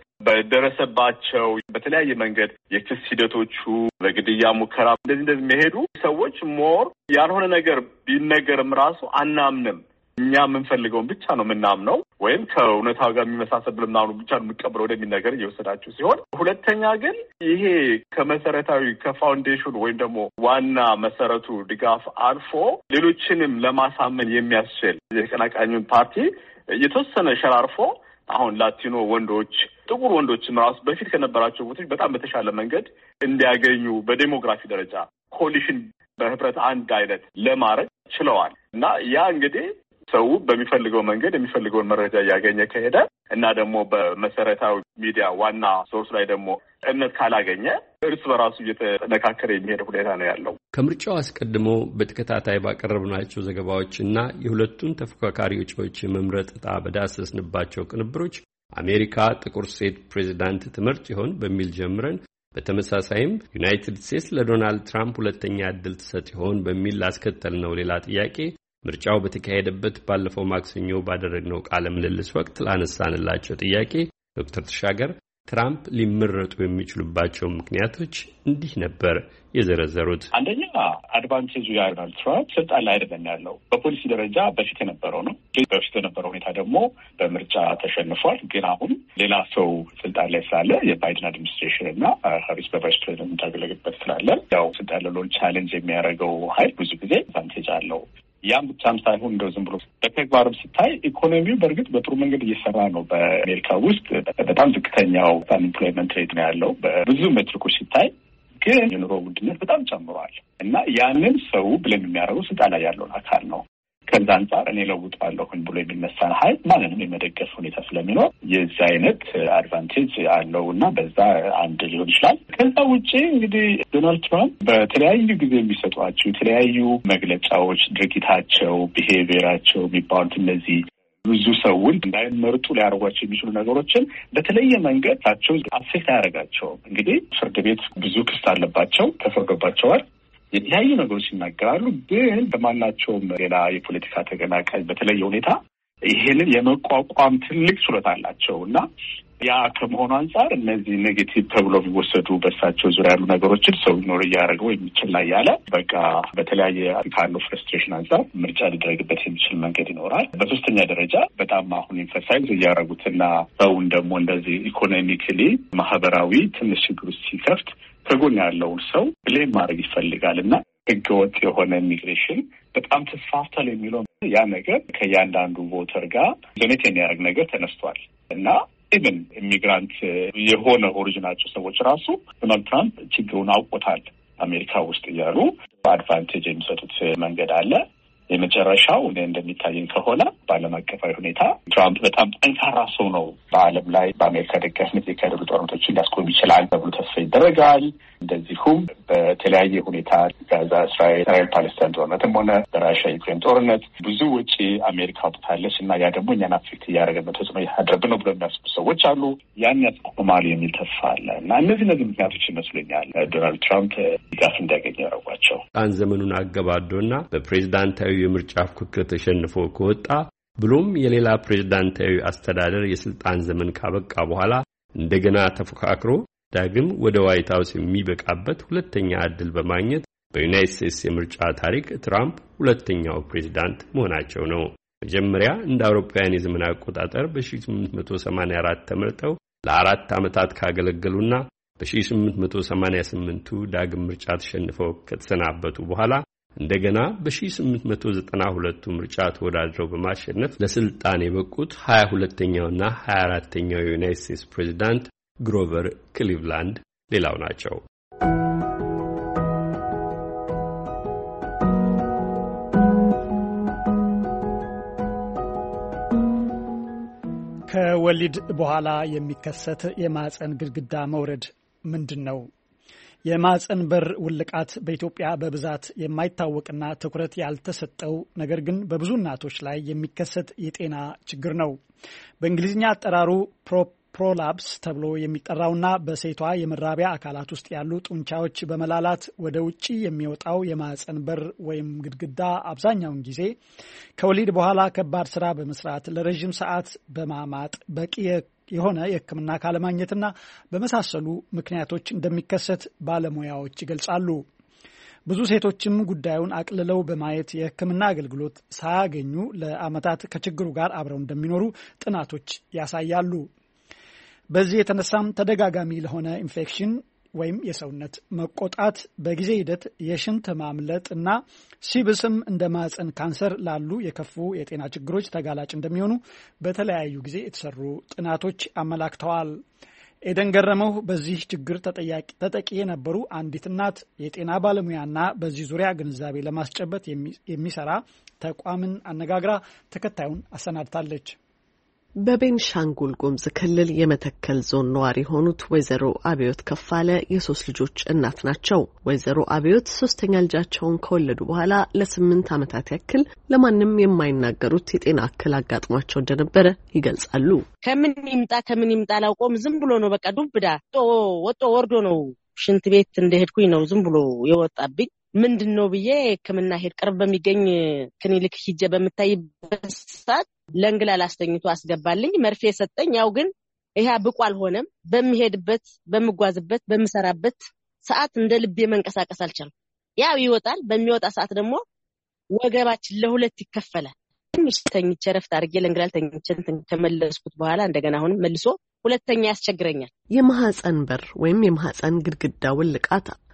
በደረሰባቸው በተለያየ መንገድ የክስ ሂደቶቹ በግድያ ሙከራ እንደዚህ እንደዚህ የሚሄዱ ሰዎች ሞር ያልሆነ ነገር ቢነገርም ራሱ አናምንም እኛ የምንፈልገውን ብቻ ነው የምናምነው ወይም ከእውነታው ጋር የሚመሳሰል ብለምናምኑ ብቻ ነው የምንቀበለው ወደሚል ነገር እየወሰዳችሁ ሲሆን፣ ሁለተኛ ግን ይሄ ከመሰረታዊ ከፋውንዴሽኑ ወይም ደግሞ ዋና መሰረቱ ድጋፍ አልፎ ሌሎችንም ለማሳመን የሚያስችል የተቀናቃኙን ፓርቲ የተወሰነ ሸራርፎ አሁን ላቲኖ ወንዶች ጥቁር ወንዶችም ራሱ በፊት ከነበራቸው ቦታዎች በጣም በተሻለ መንገድ እንዲያገኙ በዴሞግራፊ ደረጃ ኮሊሽን በህብረት አንድ አይነት ለማድረግ ችለዋል እና ያ እንግዲህ ሰው በሚፈልገው መንገድ የሚፈልገውን መረጃ እያገኘ ከሄደ እና ደግሞ በመሰረታዊ ሚዲያ ዋና ሶርስ ላይ ደግሞ እምነት ካላገኘ እርስ በራሱ እየተነካከረ የሚሄድ ሁኔታ ነው ያለው። ከምርጫው አስቀድሞ በተከታታይ ባቀረብናቸው ዘገባዎችና የሁለቱን ተፎካካሪ እጩዎች የመምረጥ ዕጣ በዳሰስንባቸው ቅንብሮች አሜሪካ ጥቁር ሴት ፕሬዝዳንት ትመርጥ ይሆን በሚል ጀምረን በተመሳሳይም ዩናይትድ ስቴትስ ለዶናልድ ትራምፕ ሁለተኛ ዕድል ትሰጥ ይሆን በሚል ላስከተልነው ሌላ ጥያቄ ምርጫው በተካሄደበት ባለፈው ማክሰኞ ባደረግነው ቃለ ምልልስ ወቅት ላነሳንላቸው ጥያቄ ዶክተር ተሻገር ትራምፕ ሊመረጡ የሚችሉባቸው ምክንያቶች እንዲህ ነበር የዘረዘሩት። አንደኛ አድቫንቴጁ የዶናልድ ትራምፕ ስልጣን ላይ አይደለም ያለው በፖሊሲ ደረጃ በፊት የነበረው ነው። በፊት የነበረው ሁኔታ ደግሞ በምርጫ ተሸንፏል። ግን አሁን ሌላ ሰው ስልጣን ላይ ስላለ የባይደን አድሚኒስትሬሽን እና ሀሪስ በቫይስ ፕሬዚደንት እንዳገለግልበት ስላለ ያው ስልጣን ያለውን ቻሌንጅ የሚያደርገው ሀይል ብዙ ጊዜ አድቫንቴጅ አለው። ያም ብቻም ሳይሆን እንደው ዝም ብሎ በተግባርም ሲታይ ኢኮኖሚው በእርግጥ በጥሩ መንገድ እየሰራ ነው። በአሜሪካ ውስጥ በጣም ዝቅተኛው አንኤምፕሎይመንት ሬት ነው ያለው በብዙ ሜትሪኮች ሲታይ። ግን የኑሮ ውድነት በጣም ጨምሯል እና ያንን ሰው ብለን የሚያደርገው ስልጣን ላይ ያለውን አካል ነው። ከዛ አንጻር እኔ ለውጣለሁኝ ብሎ የሚነሳን ኃይል ማንንም የመደገፍ ሁኔታ ስለሚኖር የዛ አይነት አድቫንቴጅ አለው እና በዛ አንድ ሊሆን ይችላል። ከዛ ውጭ እንግዲህ ዶናልድ ትራምፕ በተለያዩ ጊዜ የሚሰጧቸው የተለያዩ መግለጫዎች፣ ድርጊታቸው፣ ቢሄቪየራቸው የሚባሉት እነዚህ ብዙ ሰውን እንዳይመርጡ ሊያደርጓቸው የሚችሉ ነገሮችን በተለየ መንገድ ታቸው አፌክት አያደርጋቸውም። እንግዲህ ፍርድ ቤት ብዙ ክስ አለባቸው፣ ተፈርዶባቸዋል። የተለያዩ ነገሮች ይናገራሉ። ግን በማናቸውም ሌላ የፖለቲካ ተቀናቃኝ በተለየ ሁኔታ ይሄንን የመቋቋም ትልቅ ችሎታ አላቸው እና ያ ከመሆኑ አንጻር እነዚህ ኔጌቲቭ ተብሎ የሚወሰዱ በሳቸው ዙሪያ ያሉ ነገሮችን ሰው ኢግኖር እያደረገው የሚችል ላይ ያለ በቃ በተለያየ ካለው ፍረስትሬሽን አንጻር ምርጫ ሊደረግበት የሚችል መንገድ ይኖራል። በሶስተኛ ደረጃ በጣም አሁን ኢንፈሳይዝ እያደረጉትና ሰውን ደግሞ እንደዚህ ኢኮኖሚክሊ ማህበራዊ ትንሽ ችግር ውስጥ ሲከፍት ከጎን ያለውን ሰው ብሌም ማድረግ ይፈልጋል እና ህገወጥ የሆነ ኢሚግሬሽን በጣም ተስፋፍቷል የሚለው ያ ነገር ከእያንዳንዱ ቮተር ጋር ዞኔት የሚያደርግ ነገር ተነስቷል እና ኢቨን ኢሚግራንት የሆነ ኦሪጂናቸው ሰዎች ራሱ ዶናልድ ትራምፕ ችግሩን አውቆታል አሜሪካ ውስጥ እያሉ አድቫንቴጅ የሚሰጡት መንገድ አለ። የመጨረሻው እኔ እንደሚታየኝ ከሆነ በዓለም አቀፋዊ ሁኔታ ትራምፕ በጣም ጠንካራ ሰው ነው። በዓለም ላይ በአሜሪካ ደጋፊነት የሚካሄዱ ጦርነቶችን ሊያስቆም ይችላል ተብሎ ተስፋ ይደረጋል። እንደዚሁም በተለያየ ሁኔታ ጋዛ፣ እስራኤል እስራኤል ፓለስታይን ጦርነትም ሆነ በራሽያ ዩክሬን ጦርነት ብዙ ወጪ አሜሪካ አውጥታለች እና ያ ደግሞ እኛን አፌክት እያደረገ ነው፣ ተጽዕኖ እያደረገብን ነው ብሎ የሚያስቡ ሰዎች አሉ። ያን ያስቆማሉ የሚል ተስፋ አለ እና እነዚህ እነዚህ ምክንያቶች ይመስሉኛል ዶናልድ ትራምፕ ድጋፍ እንዲያገኙ ያደረጓቸው። ጣን ዘመኑን አገባዶና በፕሬዝዳንታዊ የምርጫ ፉክክር ተሸንፎ ከወጣ ብሎም የሌላ ፕሬዝዳንታዊ አስተዳደር የስልጣን ዘመን ካበቃ በኋላ እንደገና ተፎካክሮ ዳግም ወደ ዋይት ሃውስ የሚበቃበት ሁለተኛ ዕድል በማግኘት በዩናይትድ ስቴትስ የምርጫ ታሪክ ትራምፕ ሁለተኛው ፕሬዝዳንት መሆናቸው ነው። መጀመሪያ እንደ አውሮፓውያን የዘመን አቆጣጠር በ1884 ተመርጠው ለአራት ዓመታት ካገለገሉና በ1888ቱ ዳግም ምርጫ ተሸንፈው ከተሰናበቱ በኋላ እንደገና በ1892ቱ ምርጫ ተወዳድረው በማሸነፍ ለስልጣን የበቁት ሀያ ሁለተኛውና ሀያ አራተኛው የዩናይትድ ስቴትስ ፕሬዝዳንት ግሮቨር ክሊቭላንድ ሌላው ናቸው። ከወሊድ በኋላ የሚከሰት የማህፀን ግድግዳ መውረድ ምንድን ነው? የማህፀን በር ውልቃት በኢትዮጵያ በብዛት የማይታወቅና ትኩረት ያልተሰጠው ነገር ግን በብዙ እናቶች ላይ የሚከሰት የጤና ችግር ነው። በእንግሊዝኛ አጠራሩ ፕሮላፕስ ተብሎ የሚጠራውና በሴቷ የመራቢያ አካላት ውስጥ ያሉ ጡንቻዎች በመላላት ወደ ውጪ የሚወጣው የማህፀን በር ወይም ግድግዳ አብዛኛውን ጊዜ ከወሊድ በኋላ ከባድ ስራ በመስራት ለረጅም ሰዓት በማማጥ በቂ የሆነ የሕክምና ካለማግኘትና በመሳሰሉ ምክንያቶች እንደሚከሰት ባለሙያዎች ይገልጻሉ። ብዙ ሴቶችም ጉዳዩን አቅልለው በማየት የሕክምና አገልግሎት ሳያገኙ ለዓመታት ከችግሩ ጋር አብረው እንደሚኖሩ ጥናቶች ያሳያሉ። በዚህ የተነሳም ተደጋጋሚ ለሆነ ኢንፌክሽን ወይም የሰውነት መቆጣት፣ በጊዜ ሂደት የሽንት ማምለጥ እና ሲብስም እንደ ማህፀን ካንሰር ላሉ የከፉ የጤና ችግሮች ተጋላጭ እንደሚሆኑ በተለያዩ ጊዜ የተሰሩ ጥናቶች አመላክተዋል። ኤደን ገረመው በዚህ ችግር ተጠቂ የነበሩ አንዲት እናት የጤና ባለሙያና በዚህ ዙሪያ ግንዛቤ ለማስጨበጥ የሚሰራ ተቋምን አነጋግራ ተከታዩን አሰናድታለች። በቤንሻንጉል ጉሙዝ ክልል የመተከል ዞን ነዋሪ የሆኑት ወይዘሮ አብዮት ከፋለ የሶስት ልጆች እናት ናቸው። ወይዘሮ አብዮት ሶስተኛ ልጃቸውን ከወለዱ በኋላ ለስምንት ዓመታት ያክል ለማንም የማይናገሩት የጤና እክል አጋጥሟቸው እንደነበረ ይገልጻሉ። ከምን ይምጣ ከምን ይምጣ አላውቀውም። ዝም ብሎ ነው በቃ ዱብዳ ወጦ ወርዶ ነው። ሽንት ቤት እንደሄድኩኝ ነው ዝም ብሎ የወጣብኝ። ምንድነው ብዬ ሕክምና ሄድ ቅርብ በሚገኝ ክሊኒክ ሂጄ በመታይበት ሰዓት ለእንግላ ላስተኝቶ አስገባልኝ። መርፌ ሰጠኝ። ያው ግን ይሄ ብቁ አልሆነም። በሚሄድበት በመጓዝበት በመሰራበት ሰዓት እንደ ልቤ መንቀሳቀስ አልቻልኩም። ያው ይወጣል። በሚወጣ ሰዓት ደግሞ ወገባችን ለሁለት ይከፈላል። ትንሽ ተኝቼ ረፍት አድርጌ ለእንግላ ተኝቼ ከመለስኩት በኋላ እንደገና አሁን መልሶ ሁለተኛ ያስቸግረኛል። የማህፀን በር ወይም የማህፀን ግድግዳ ውልቃት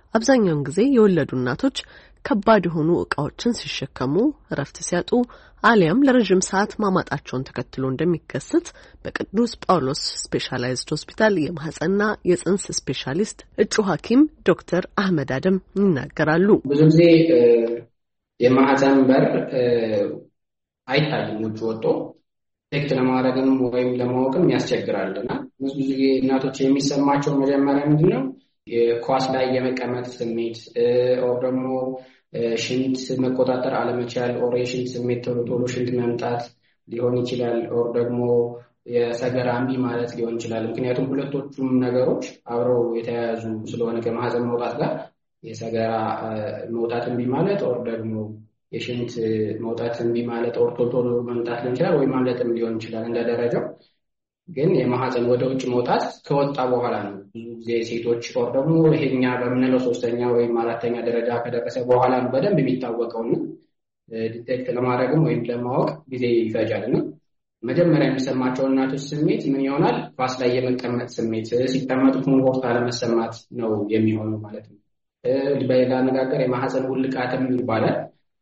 አብዛኛውን ጊዜ የወለዱ እናቶች ከባድ የሆኑ ዕቃዎችን ሲሸከሙ እረፍት ሲያጡ አሊያም ለረጅም ሰዓት ማማጣቸውን ተከትሎ እንደሚከሰት በቅዱስ ጳውሎስ ስፔሻላይዝድ ሆስፒታል የማህፀንና የጽንስ ስፔሻሊስት እጩ ሐኪም ዶክተር አህመድ አደም ይናገራሉ። ብዙ ጊዜ የማህፀን በር አይታይም ውጭ ወጥቶ ቴክት ለማድረግም ወይም ለማወቅም ያስቸግራልና ብዙ ጊዜ እናቶች የሚሰማቸው መጀመሪያ ምንድነው የኳስ ላይ የመቀመጥ ስሜት ኦር ደግሞ ሽንት መቆጣጠር አለመቻል ኦር የሽንት ስሜት ቶሎ ቶሎ ሽንት መምጣት ሊሆን ይችላል ኦር ደግሞ የሰገራ እምቢ ማለት ሊሆን ይችላል። ምክንያቱም ሁለቶቹም ነገሮች አብረው የተያያዙ ስለሆነ ከማህፀን መውጣት ጋር የሰገራ መውጣት እምቢ ማለት ኦር ደግሞ የሽንት መውጣት እምቢ ማለት ኦር ቶሎ ቶሎ መምጣት ሊሆን ይችላል ወይ ማለትም ሊሆን ይችላል እንደ ደረጃው። ግን የማህፀን ወደ ውጭ መውጣት ከወጣ በኋላ ነው ብዙ ጊዜ ሴቶች ኦር ደግሞ ይሄኛ በምንለው ሶስተኛ ወይም አራተኛ ደረጃ ከደረሰ በኋላ ነው በደንብ የሚታወቀውና ዲቴክት ለማድረግም ወይም ለማወቅ ጊዜ ይፈጃልና መጀመሪያ የሚሰማቸው እናቶች ስሜት ምን ይሆናል? ኳስ ላይ የመቀመጥ ስሜት፣ ሲቀመጡ ኮምፎርት አለመሰማት ነው የሚሆነው ማለት ነው። በሌላ አነጋገር የማህፀን ውልቃትም ይባላል።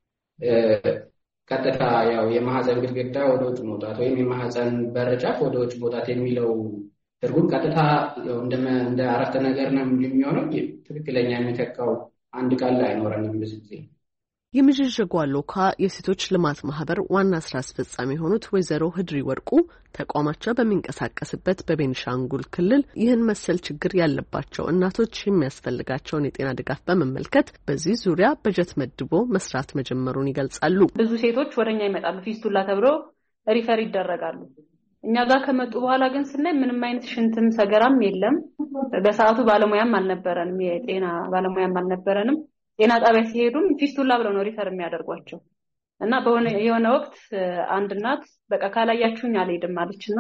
ቀጥታ ያው የማህፀን ግድግዳ ወደ ውጭ መውጣት ወይም የማህፀን በር ጫፍ ወደ ውጭ መውጣት የሚለው ትርጉም ቀጥታ ያው እንደ እንደ አረፍተ ነገር ነው የሚሆነው። ትክክለኛ የሚተካው አንድ ቃል አይኖርም ብዙ ጊዜ። የምዥዥጓ ሎካ የሴቶች ልማት ማህበር ዋና ስራ አስፈጻሚ የሆኑት ወይዘሮ ህድሪ ወርቁ ተቋማቸው በሚንቀሳቀስበት በቤኒሻንጉል ክልል ይህን መሰል ችግር ያለባቸው እናቶች የሚያስፈልጋቸውን የጤና ድጋፍ በመመልከት በዚህ ዙሪያ በጀት መድቦ መስራት መጀመሩን ይገልጻሉ። ብዙ ሴቶች ወደኛ ይመጣሉ፣ ፊስቱላ ተብሎ ሪፈር ይደረጋሉ። እኛ ጋር ከመጡ በኋላ ግን ስናይ ምንም አይነት ሽንትም ሰገራም የለም። በሰዓቱ ባለሙያም አልነበረንም፣ የጤና ባለሙያም አልነበረንም። ጤና ጣቢያ ሲሄዱም ፊስቱላ ብለው ነው ሪፈር የሚያደርጓቸው እና በሆነ የሆነ ወቅት አንድ እናት በቃ ካላያችሁኝ አልሄድም አለችና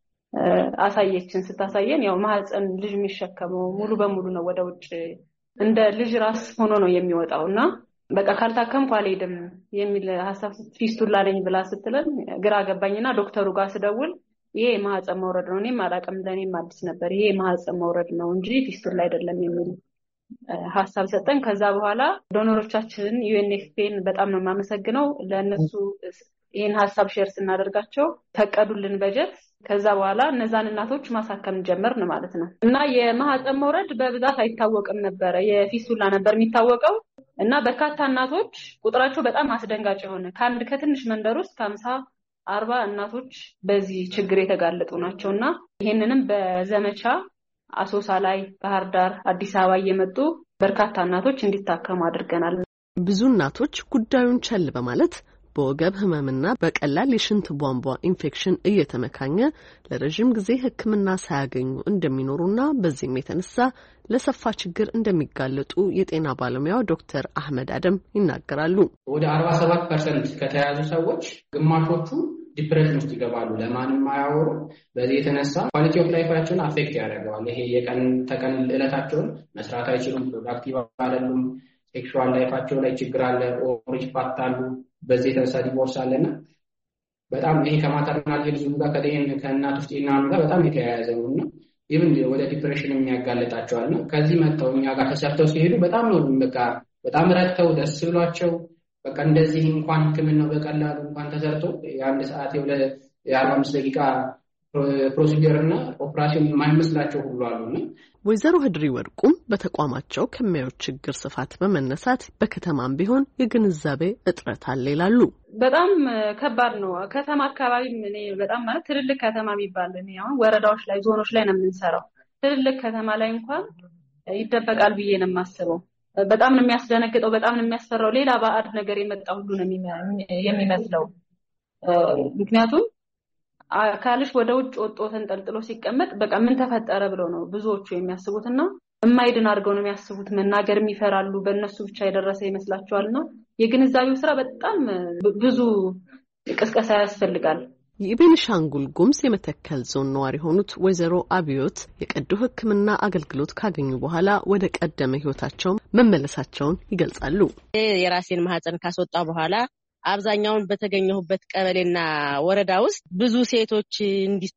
አሳየችን። ስታሳየን ያው ማህፀን ልጅ የሚሸከመው ሙሉ በሙሉ ነው ወደ ውጭ እንደ ልጅ ራስ ሆኖ ነው የሚወጣውና በቃ ካልታከምኩ አልሄድም የሚል ሐሳብ ፊስቱላ ለኝ ብላ ስትለን ግራ ገባኝና ዶክተሩ ጋር ስደውል ይሄ ማህፀን መውረድ ነው፣ እኔም አላውቅም፣ ለኔም አዲስ ነበር፣ ይሄ ማህፀን መውረድ ነው እንጂ ፊስቱላ አይደለም የሚል ሐሳብ ሰጠን። ከዛ በኋላ ዶኖሮቻችን ዩኤንኤፍፒን በጣም ነው የማመሰግነው። ለነሱ ይሄን ሐሳብ ሼር ስናደርጋቸው ፈቀዱልን በጀት። ከዛ በኋላ እነዛን እናቶች ማሳከም ጀመርን ማለት ነው። እና የማህፀን መውረድ በብዛት አይታወቅም ነበር፣ የፊስቱላ ነበር የሚታወቀው። እና በርካታ እናቶች ቁጥራቸው በጣም አስደንጋጭ የሆነ ከአንድ ከትንሽ መንደር ውስጥ ከሀምሳ አርባ እናቶች በዚህ ችግር የተጋለጡ ናቸውና ይሄንንም በዘመቻ አሶሳ ላይ፣ ባህር ዳር፣ አዲስ አበባ እየመጡ በርካታ እናቶች እንዲታከሙ አድርገናል። ብዙ እናቶች ጉዳዩን ቸል በማለት በወገብ ህመምና በቀላል የሽንት ቧንቧ ኢንፌክሽን እየተመካኘ ለረጅም ጊዜ ሕክምና ሳያገኙ እንደሚኖሩና በዚህም የተነሳ ለሰፋ ችግር እንደሚጋለጡ የጤና ባለሙያው ዶክተር አህመድ አደም ይናገራሉ። ወደ አርባ ሰባት ፐርሰንት ከተያዙ ሰዎች ግማሾቹ ዲፕሬሽን ውስጥ ይገባሉ። ለማንም አያወሩ። በዚህ የተነሳ ኳሊቲ ኦፍ ላይፋቸውን አፌክት ያደርገዋል። ይሄ የቀን ተቀን ዕለታቸውን መስራት አይችሉም፣ ፕሮዳክቲቭ አይደሉም፣ ሴክሹዋል ላይፋቸው ላይ ችግር አለ፣ ኦር ይፋታሉ። በዚህ የተነሳ ዲቮርስ አለና በጣም ይሄ ከማተርናል ሄልዝ ጋር ከደን ከእናት ውስጥ ጤና ጋር በጣም የተያያዘ ነውና ኢቭን ወደ ዲፕሬሽን የሚያጋልጣቸዋል ነው። ከዚህ መጥተው እኛ ጋር ተሰርተው ሲሄዱ በጣም ነው በቃ በጣም ረክተው ደስ ብሏቸው በቃ እንደዚህ እንኳን ሕክምናው በቀላሉ እንኳን ተሰርቶ የአንድ ሰዓት የአርባ አምስት ደቂቃ ፕሮሲጀርና ኦፕራሽን የማይመስላቸው ሁሉ አሉና ወይዘሮ ህድሪ ወርቁም በተቋማቸው ከሚያዩት ችግር ስፋት በመነሳት በከተማም ቢሆን የግንዛቤ እጥረት አለ ይላሉ። በጣም ከባድ ነው። ከተማ አካባቢ እኔ በጣም ማለት ትልልቅ ከተማ የሚባል እኔ አሁን ወረዳዎች ላይ ዞኖች ላይ ነው የምንሰራው። ትልልቅ ከተማ ላይ እንኳን ይደበቃል ብዬ ነው የማስበው። በጣም ነው የሚያስደነግጠው፣ በጣም ነው የሚያስፈራው። ሌላ ባዕድ ነገር የመጣ ሁሉ ነው የሚመስለው። ምክንያቱም አካልሽ ወደ ውጭ ወጥቶ ተንጠልጥሎ ሲቀመጥ በቃ ምን ተፈጠረ ብለው ነው ብዙዎቹ የሚያስቡትና የማይድን አድርገው ነው የሚያስቡት። መናገር የሚፈራሉ፣ በእነሱ ብቻ የደረሰ ይመስላቸዋልና የግንዛቤው ስራ በጣም ብዙ ቅስቀሳ ያስፈልጋል። የቤኒሻንጉል ጉሙዝ የመተከል ዞን ነዋሪ የሆኑት ወይዘሮ አብዮት የቀዶ ሕክምና አገልግሎት ካገኙ በኋላ ወደ ቀደመ ህይወታቸው መመለሳቸውን ይገልጻሉ። የራሴን ማህፀን ካስወጣ በኋላ አብዛኛውን በተገኘሁበት ቀበሌና ወረዳ ውስጥ ብዙ ሴቶች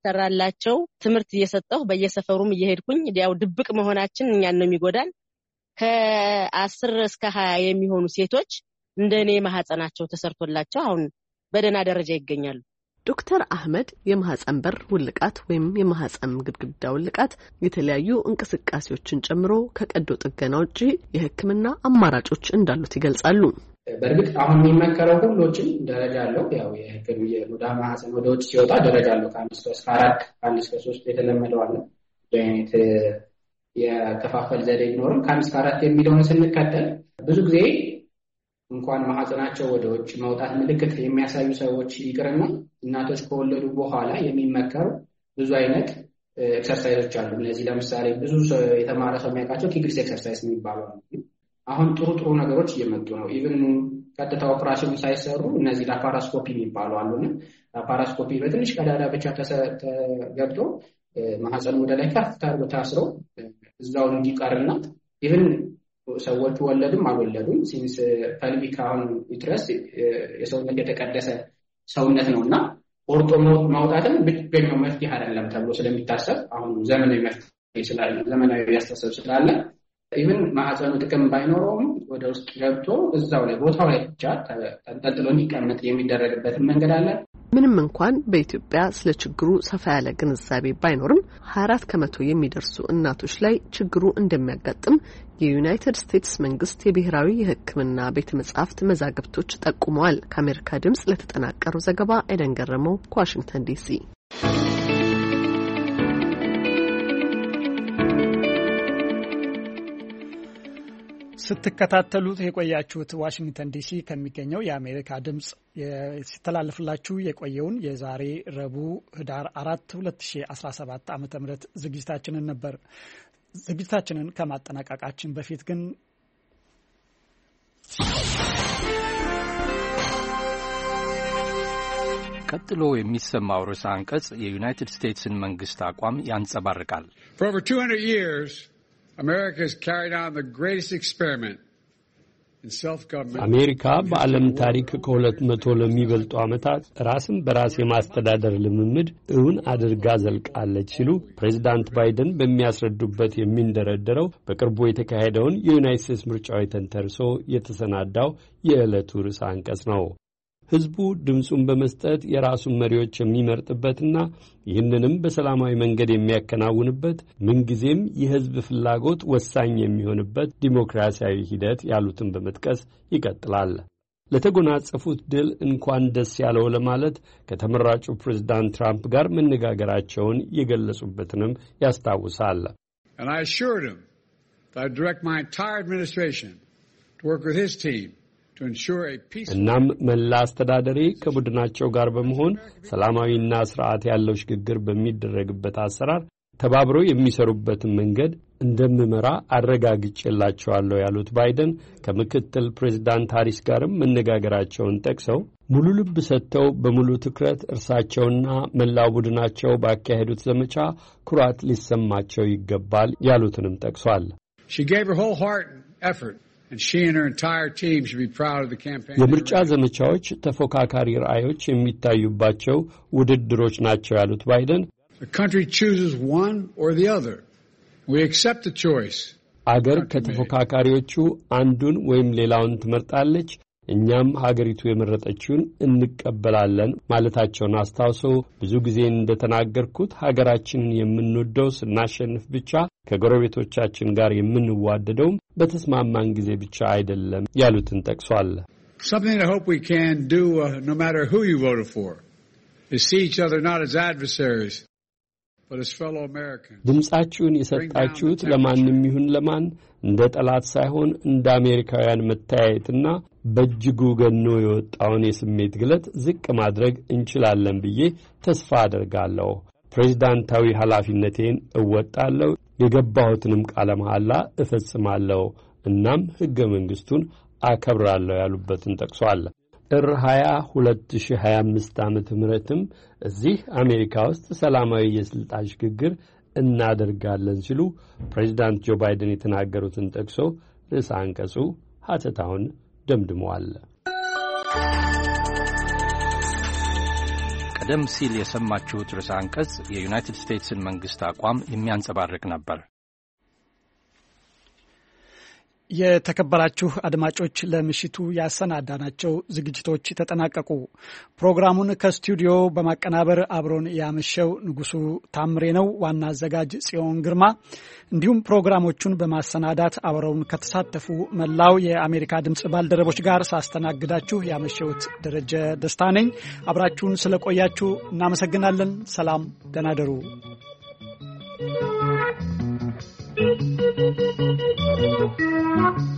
እንዲሰራላቸው ትምህርት እየሰጠሁ በየሰፈሩም እየሄድኩኝ ያው ድብቅ መሆናችን እኛን ነው የሚጎዳን። ከአስር እስከ ሀያ የሚሆኑ ሴቶች እንደኔ ማህፀናቸው ተሰርቶላቸው አሁን በደና ደረጃ ይገኛሉ። ዶክተር አህመድ የማህፀን በር ውልቃት ወይም የማህፀን ግድግዳ ውልቃት የተለያዩ እንቅስቃሴዎችን ጨምሮ ከቀዶ ጥገና ውጪ የሕክምና አማራጮች እንዳሉት ይገልጻሉ። በእርግጥ አሁን የሚመከረው ሁሎችም ደረጃ አለው። ያው የሕክምና ወደ ማህፀን ወደ ውጭ ሲወጣ ደረጃ አለው። ከአምስት እስከ አራት ከአንድ እስከ ሶስት የተለመደው አለ። በአይነት የከፋፈል ዘዴ ቢኖርም ከአንድ እስከ አራት የሚለውን ስንከተል ብዙ ጊዜ እንኳን ማህፀናቸው ወደ ውጭ መውጣት ምልክት የሚያሳዩ ሰዎች ይቅርና እናቶች ከወለዱ በኋላ የሚመከሩ ብዙ አይነት ኤክሰርሳይዞች አሉ። እነዚህ ለምሳሌ ብዙ የተማረ ሰው የሚያውቃቸው ኪግልስ ኤክሰርሳይዝ የሚባሉ አሉ። አሁን ጥሩ ጥሩ ነገሮች እየመጡ ነው። ኢቭን ቀጥታ ኦፕራሽን ሳይሰሩ እነዚህ ላፓራስኮፒ የሚባሉ አሉና ላፓራስኮፒ በትንሽ ቀዳዳ ብቻ ተገብቶ ማህፀኑ ወደ ላይ ከፍ ታርጎ ታስሮ እዛው እንዲቀርና ኢቭን ሰዎቹ ወለዱም አልወለዱም ሲንስ ፐልቪክ አሁን ዩትረስ የሰውነት የተቀደሰ ሰውነት ነውና ቆርጦ ማውጣትም ብቸኛው መፍትሄ አይደለም ተብሎ ስለሚታሰብ አሁን ዘመናዊ መፍትሄ ስላለ ዘመናዊ ያስተሳሰብ ስላለ ኢቭን ማህፀኑ ጥቅም ባይኖረውም ወደ ውስጥ ገብቶ እዛው ላይ ቦታው ላይ ብቻ ተንጠልጥሎ እንዲቀመጥ የሚደረግበት መንገድ አለ። ምንም እንኳን በኢትዮጵያ ስለ ችግሩ ሰፋ ያለ ግንዛቤ ባይኖርም ሀያ አራት ከመቶ የሚደርሱ እናቶች ላይ ችግሩ እንደሚያጋጥም የዩናይትድ ስቴትስ መንግስት የብሔራዊ የሕክምና ቤተ መጻሕፍት መዛግብቶች ጠቁመዋል። ከአሜሪካ ድምጽ ለተጠናቀረው ዘገባ ኤደን ገረመው ከዋሽንግተን ዲሲ። ስትከታተሉት የቆያችሁት ዋሽንግተን ዲሲ ከሚገኘው የአሜሪካ ድምጽ ሲተላለፍላችሁ የቆየውን የዛሬ ረቡዕ ህዳር አራት ሁለት ሺህ አስራ ሰባት ዓመተ ምህረት ዝግጅታችንን ነበር። ዝግጅታችንን ከማጠናቀቃችን በፊት ግን ቀጥሎ የሚሰማው ርዕሰ አንቀጽ የዩናይትድ ስቴትስን መንግስት አቋም ያንጸባርቃል። For over two hundred years America has carried on the greatest experiment in self-government. አሜሪካ በዓለም ታሪክ ከሁለት መቶ ለሚበልጡ ዓመታት ራስን በራስ የማስተዳደር ልምምድ እውን አድርጋ ዘልቃለች ሲሉ ፕሬዚዳንት ባይደን በሚያስረዱበት የሚንደረደረው በቅርቡ የተካሄደውን የዩናይትድ ስቴትስ ምርጫዊ ተንተርሶ የተሰናዳው የዕለቱ ርዕሰ አንቀጽ ነው። ህዝቡ ድምጹን በመስጠት የራሱን መሪዎች የሚመርጥበትና ይህንንም በሰላማዊ መንገድ የሚያከናውንበት ምንጊዜም የህዝብ ፍላጎት ወሳኝ የሚሆንበት ዲሞክራሲያዊ ሂደት ያሉትን በመጥቀስ ይቀጥላል። ለተጎናጸፉት ድል እንኳን ደስ ያለው ለማለት ከተመራጩ ፕሬዝዳንት ትራምፕ ጋር መነጋገራቸውን የገለጹበትንም ያስታውሳል። And I assured him that I direct my entire administration to work with his team. እናም መላ አስተዳደሬ ከቡድናቸው ጋር በመሆን ሰላማዊና ስርዓት ያለው ሽግግር በሚደረግበት አሰራር ተባብረው የሚሰሩበትን መንገድ እንደምመራ አረጋግጬላቸዋለሁ ያሉት ባይደን ከምክትል ፕሬዝዳንት ሃሪስ ጋርም መነጋገራቸውን ጠቅሰው ሙሉ ልብ ሰጥተው በሙሉ ትኩረት እርሳቸውና መላው ቡድናቸው ባካሄዱት ዘመቻ ኩራት ሊሰማቸው ይገባል ያሉትንም ጠቅሷል። She gave her whole heart and effort. And she and her entire team should be proud of the campaign. የምርጫ ዘመቻዎች ተፎካካሪ ራዕዮች የሚታዩባቸው ውድድሮች ናቸው ያሉት ባይደን The country chooses one or the other. We accept the choice. አገር ከተፎካካሪዎቹ አንዱን ወይም ሌላውን ትመርጣለች። እኛም ሀገሪቱ የመረጠችውን እንቀበላለን ማለታቸውን አስታውሰው ብዙ ጊዜ እንደተናገርኩት ሀገራችንን የምንወደው ስናሸንፍ ብቻ ከጎረቤቶቻችን ጋር የምንዋደደው በተስማማን ጊዜ ብቻ አይደለም ያሉትን ጠቅሷል። Something I hope we can do uh, no matter who you voted for is see each other not as adversaries but as fellow Americans. ድምጻችሁን የሰጣችሁት ለማንም ይሁን ለማን እንደ ጠላት ሳይሆን እንደ አሜሪካውያን መተያየትና በእጅጉ ገኖ የወጣውን የስሜት ግለት ዝቅ ማድረግ እንችላለን ብዬ ተስፋ አደርጋለሁ። ፕሬዝዳንታዊ ኃላፊነቴን እወጣለሁ፣ የገባሁትንም ቃለ መሐላ እፈጽማለሁ፣ እናም ሕገ መንግሥቱን አከብራለሁ ያሉበትን ጠቅሷል። ጥር ሃያ ሁለት ሺህ ሃያ አምስት ዓመተ ምህረትም እዚህ አሜሪካ ውስጥ ሰላማዊ የስልጣን ሽግግር እናደርጋለን ሲሉ ፕሬዝዳንት ጆ ባይደን የተናገሩትን ጠቅሶ ርዕሰ አንቀጹ ሐተታውን ደምድመዋል። ቀደም ሲል የሰማችሁት ርዕሰ አንቀጽ የዩናይትድ ስቴትስን መንግስት አቋም የሚያንጸባርቅ ነበር። የተከበራችሁ አድማጮች ለምሽቱ ያሰናዳናቸው ዝግጅቶች ተጠናቀቁ። ፕሮግራሙን ከስቱዲዮ በማቀናበር አብሮን ያመሸው ንጉሱ ታምሬ ነው። ዋና አዘጋጅ ጽዮን ግርማ፣ እንዲሁም ፕሮግራሞቹን በማሰናዳት አብረውን ከተሳተፉ መላው የአሜሪካ ድምጽ ባልደረቦች ጋር ሳስተናግዳችሁ ያመሸውት ደረጀ ደስታ ነኝ። አብራችሁን ስለቆያችሁ እናመሰግናለን። ሰላም፣ ደህና ደሩ። Thank you.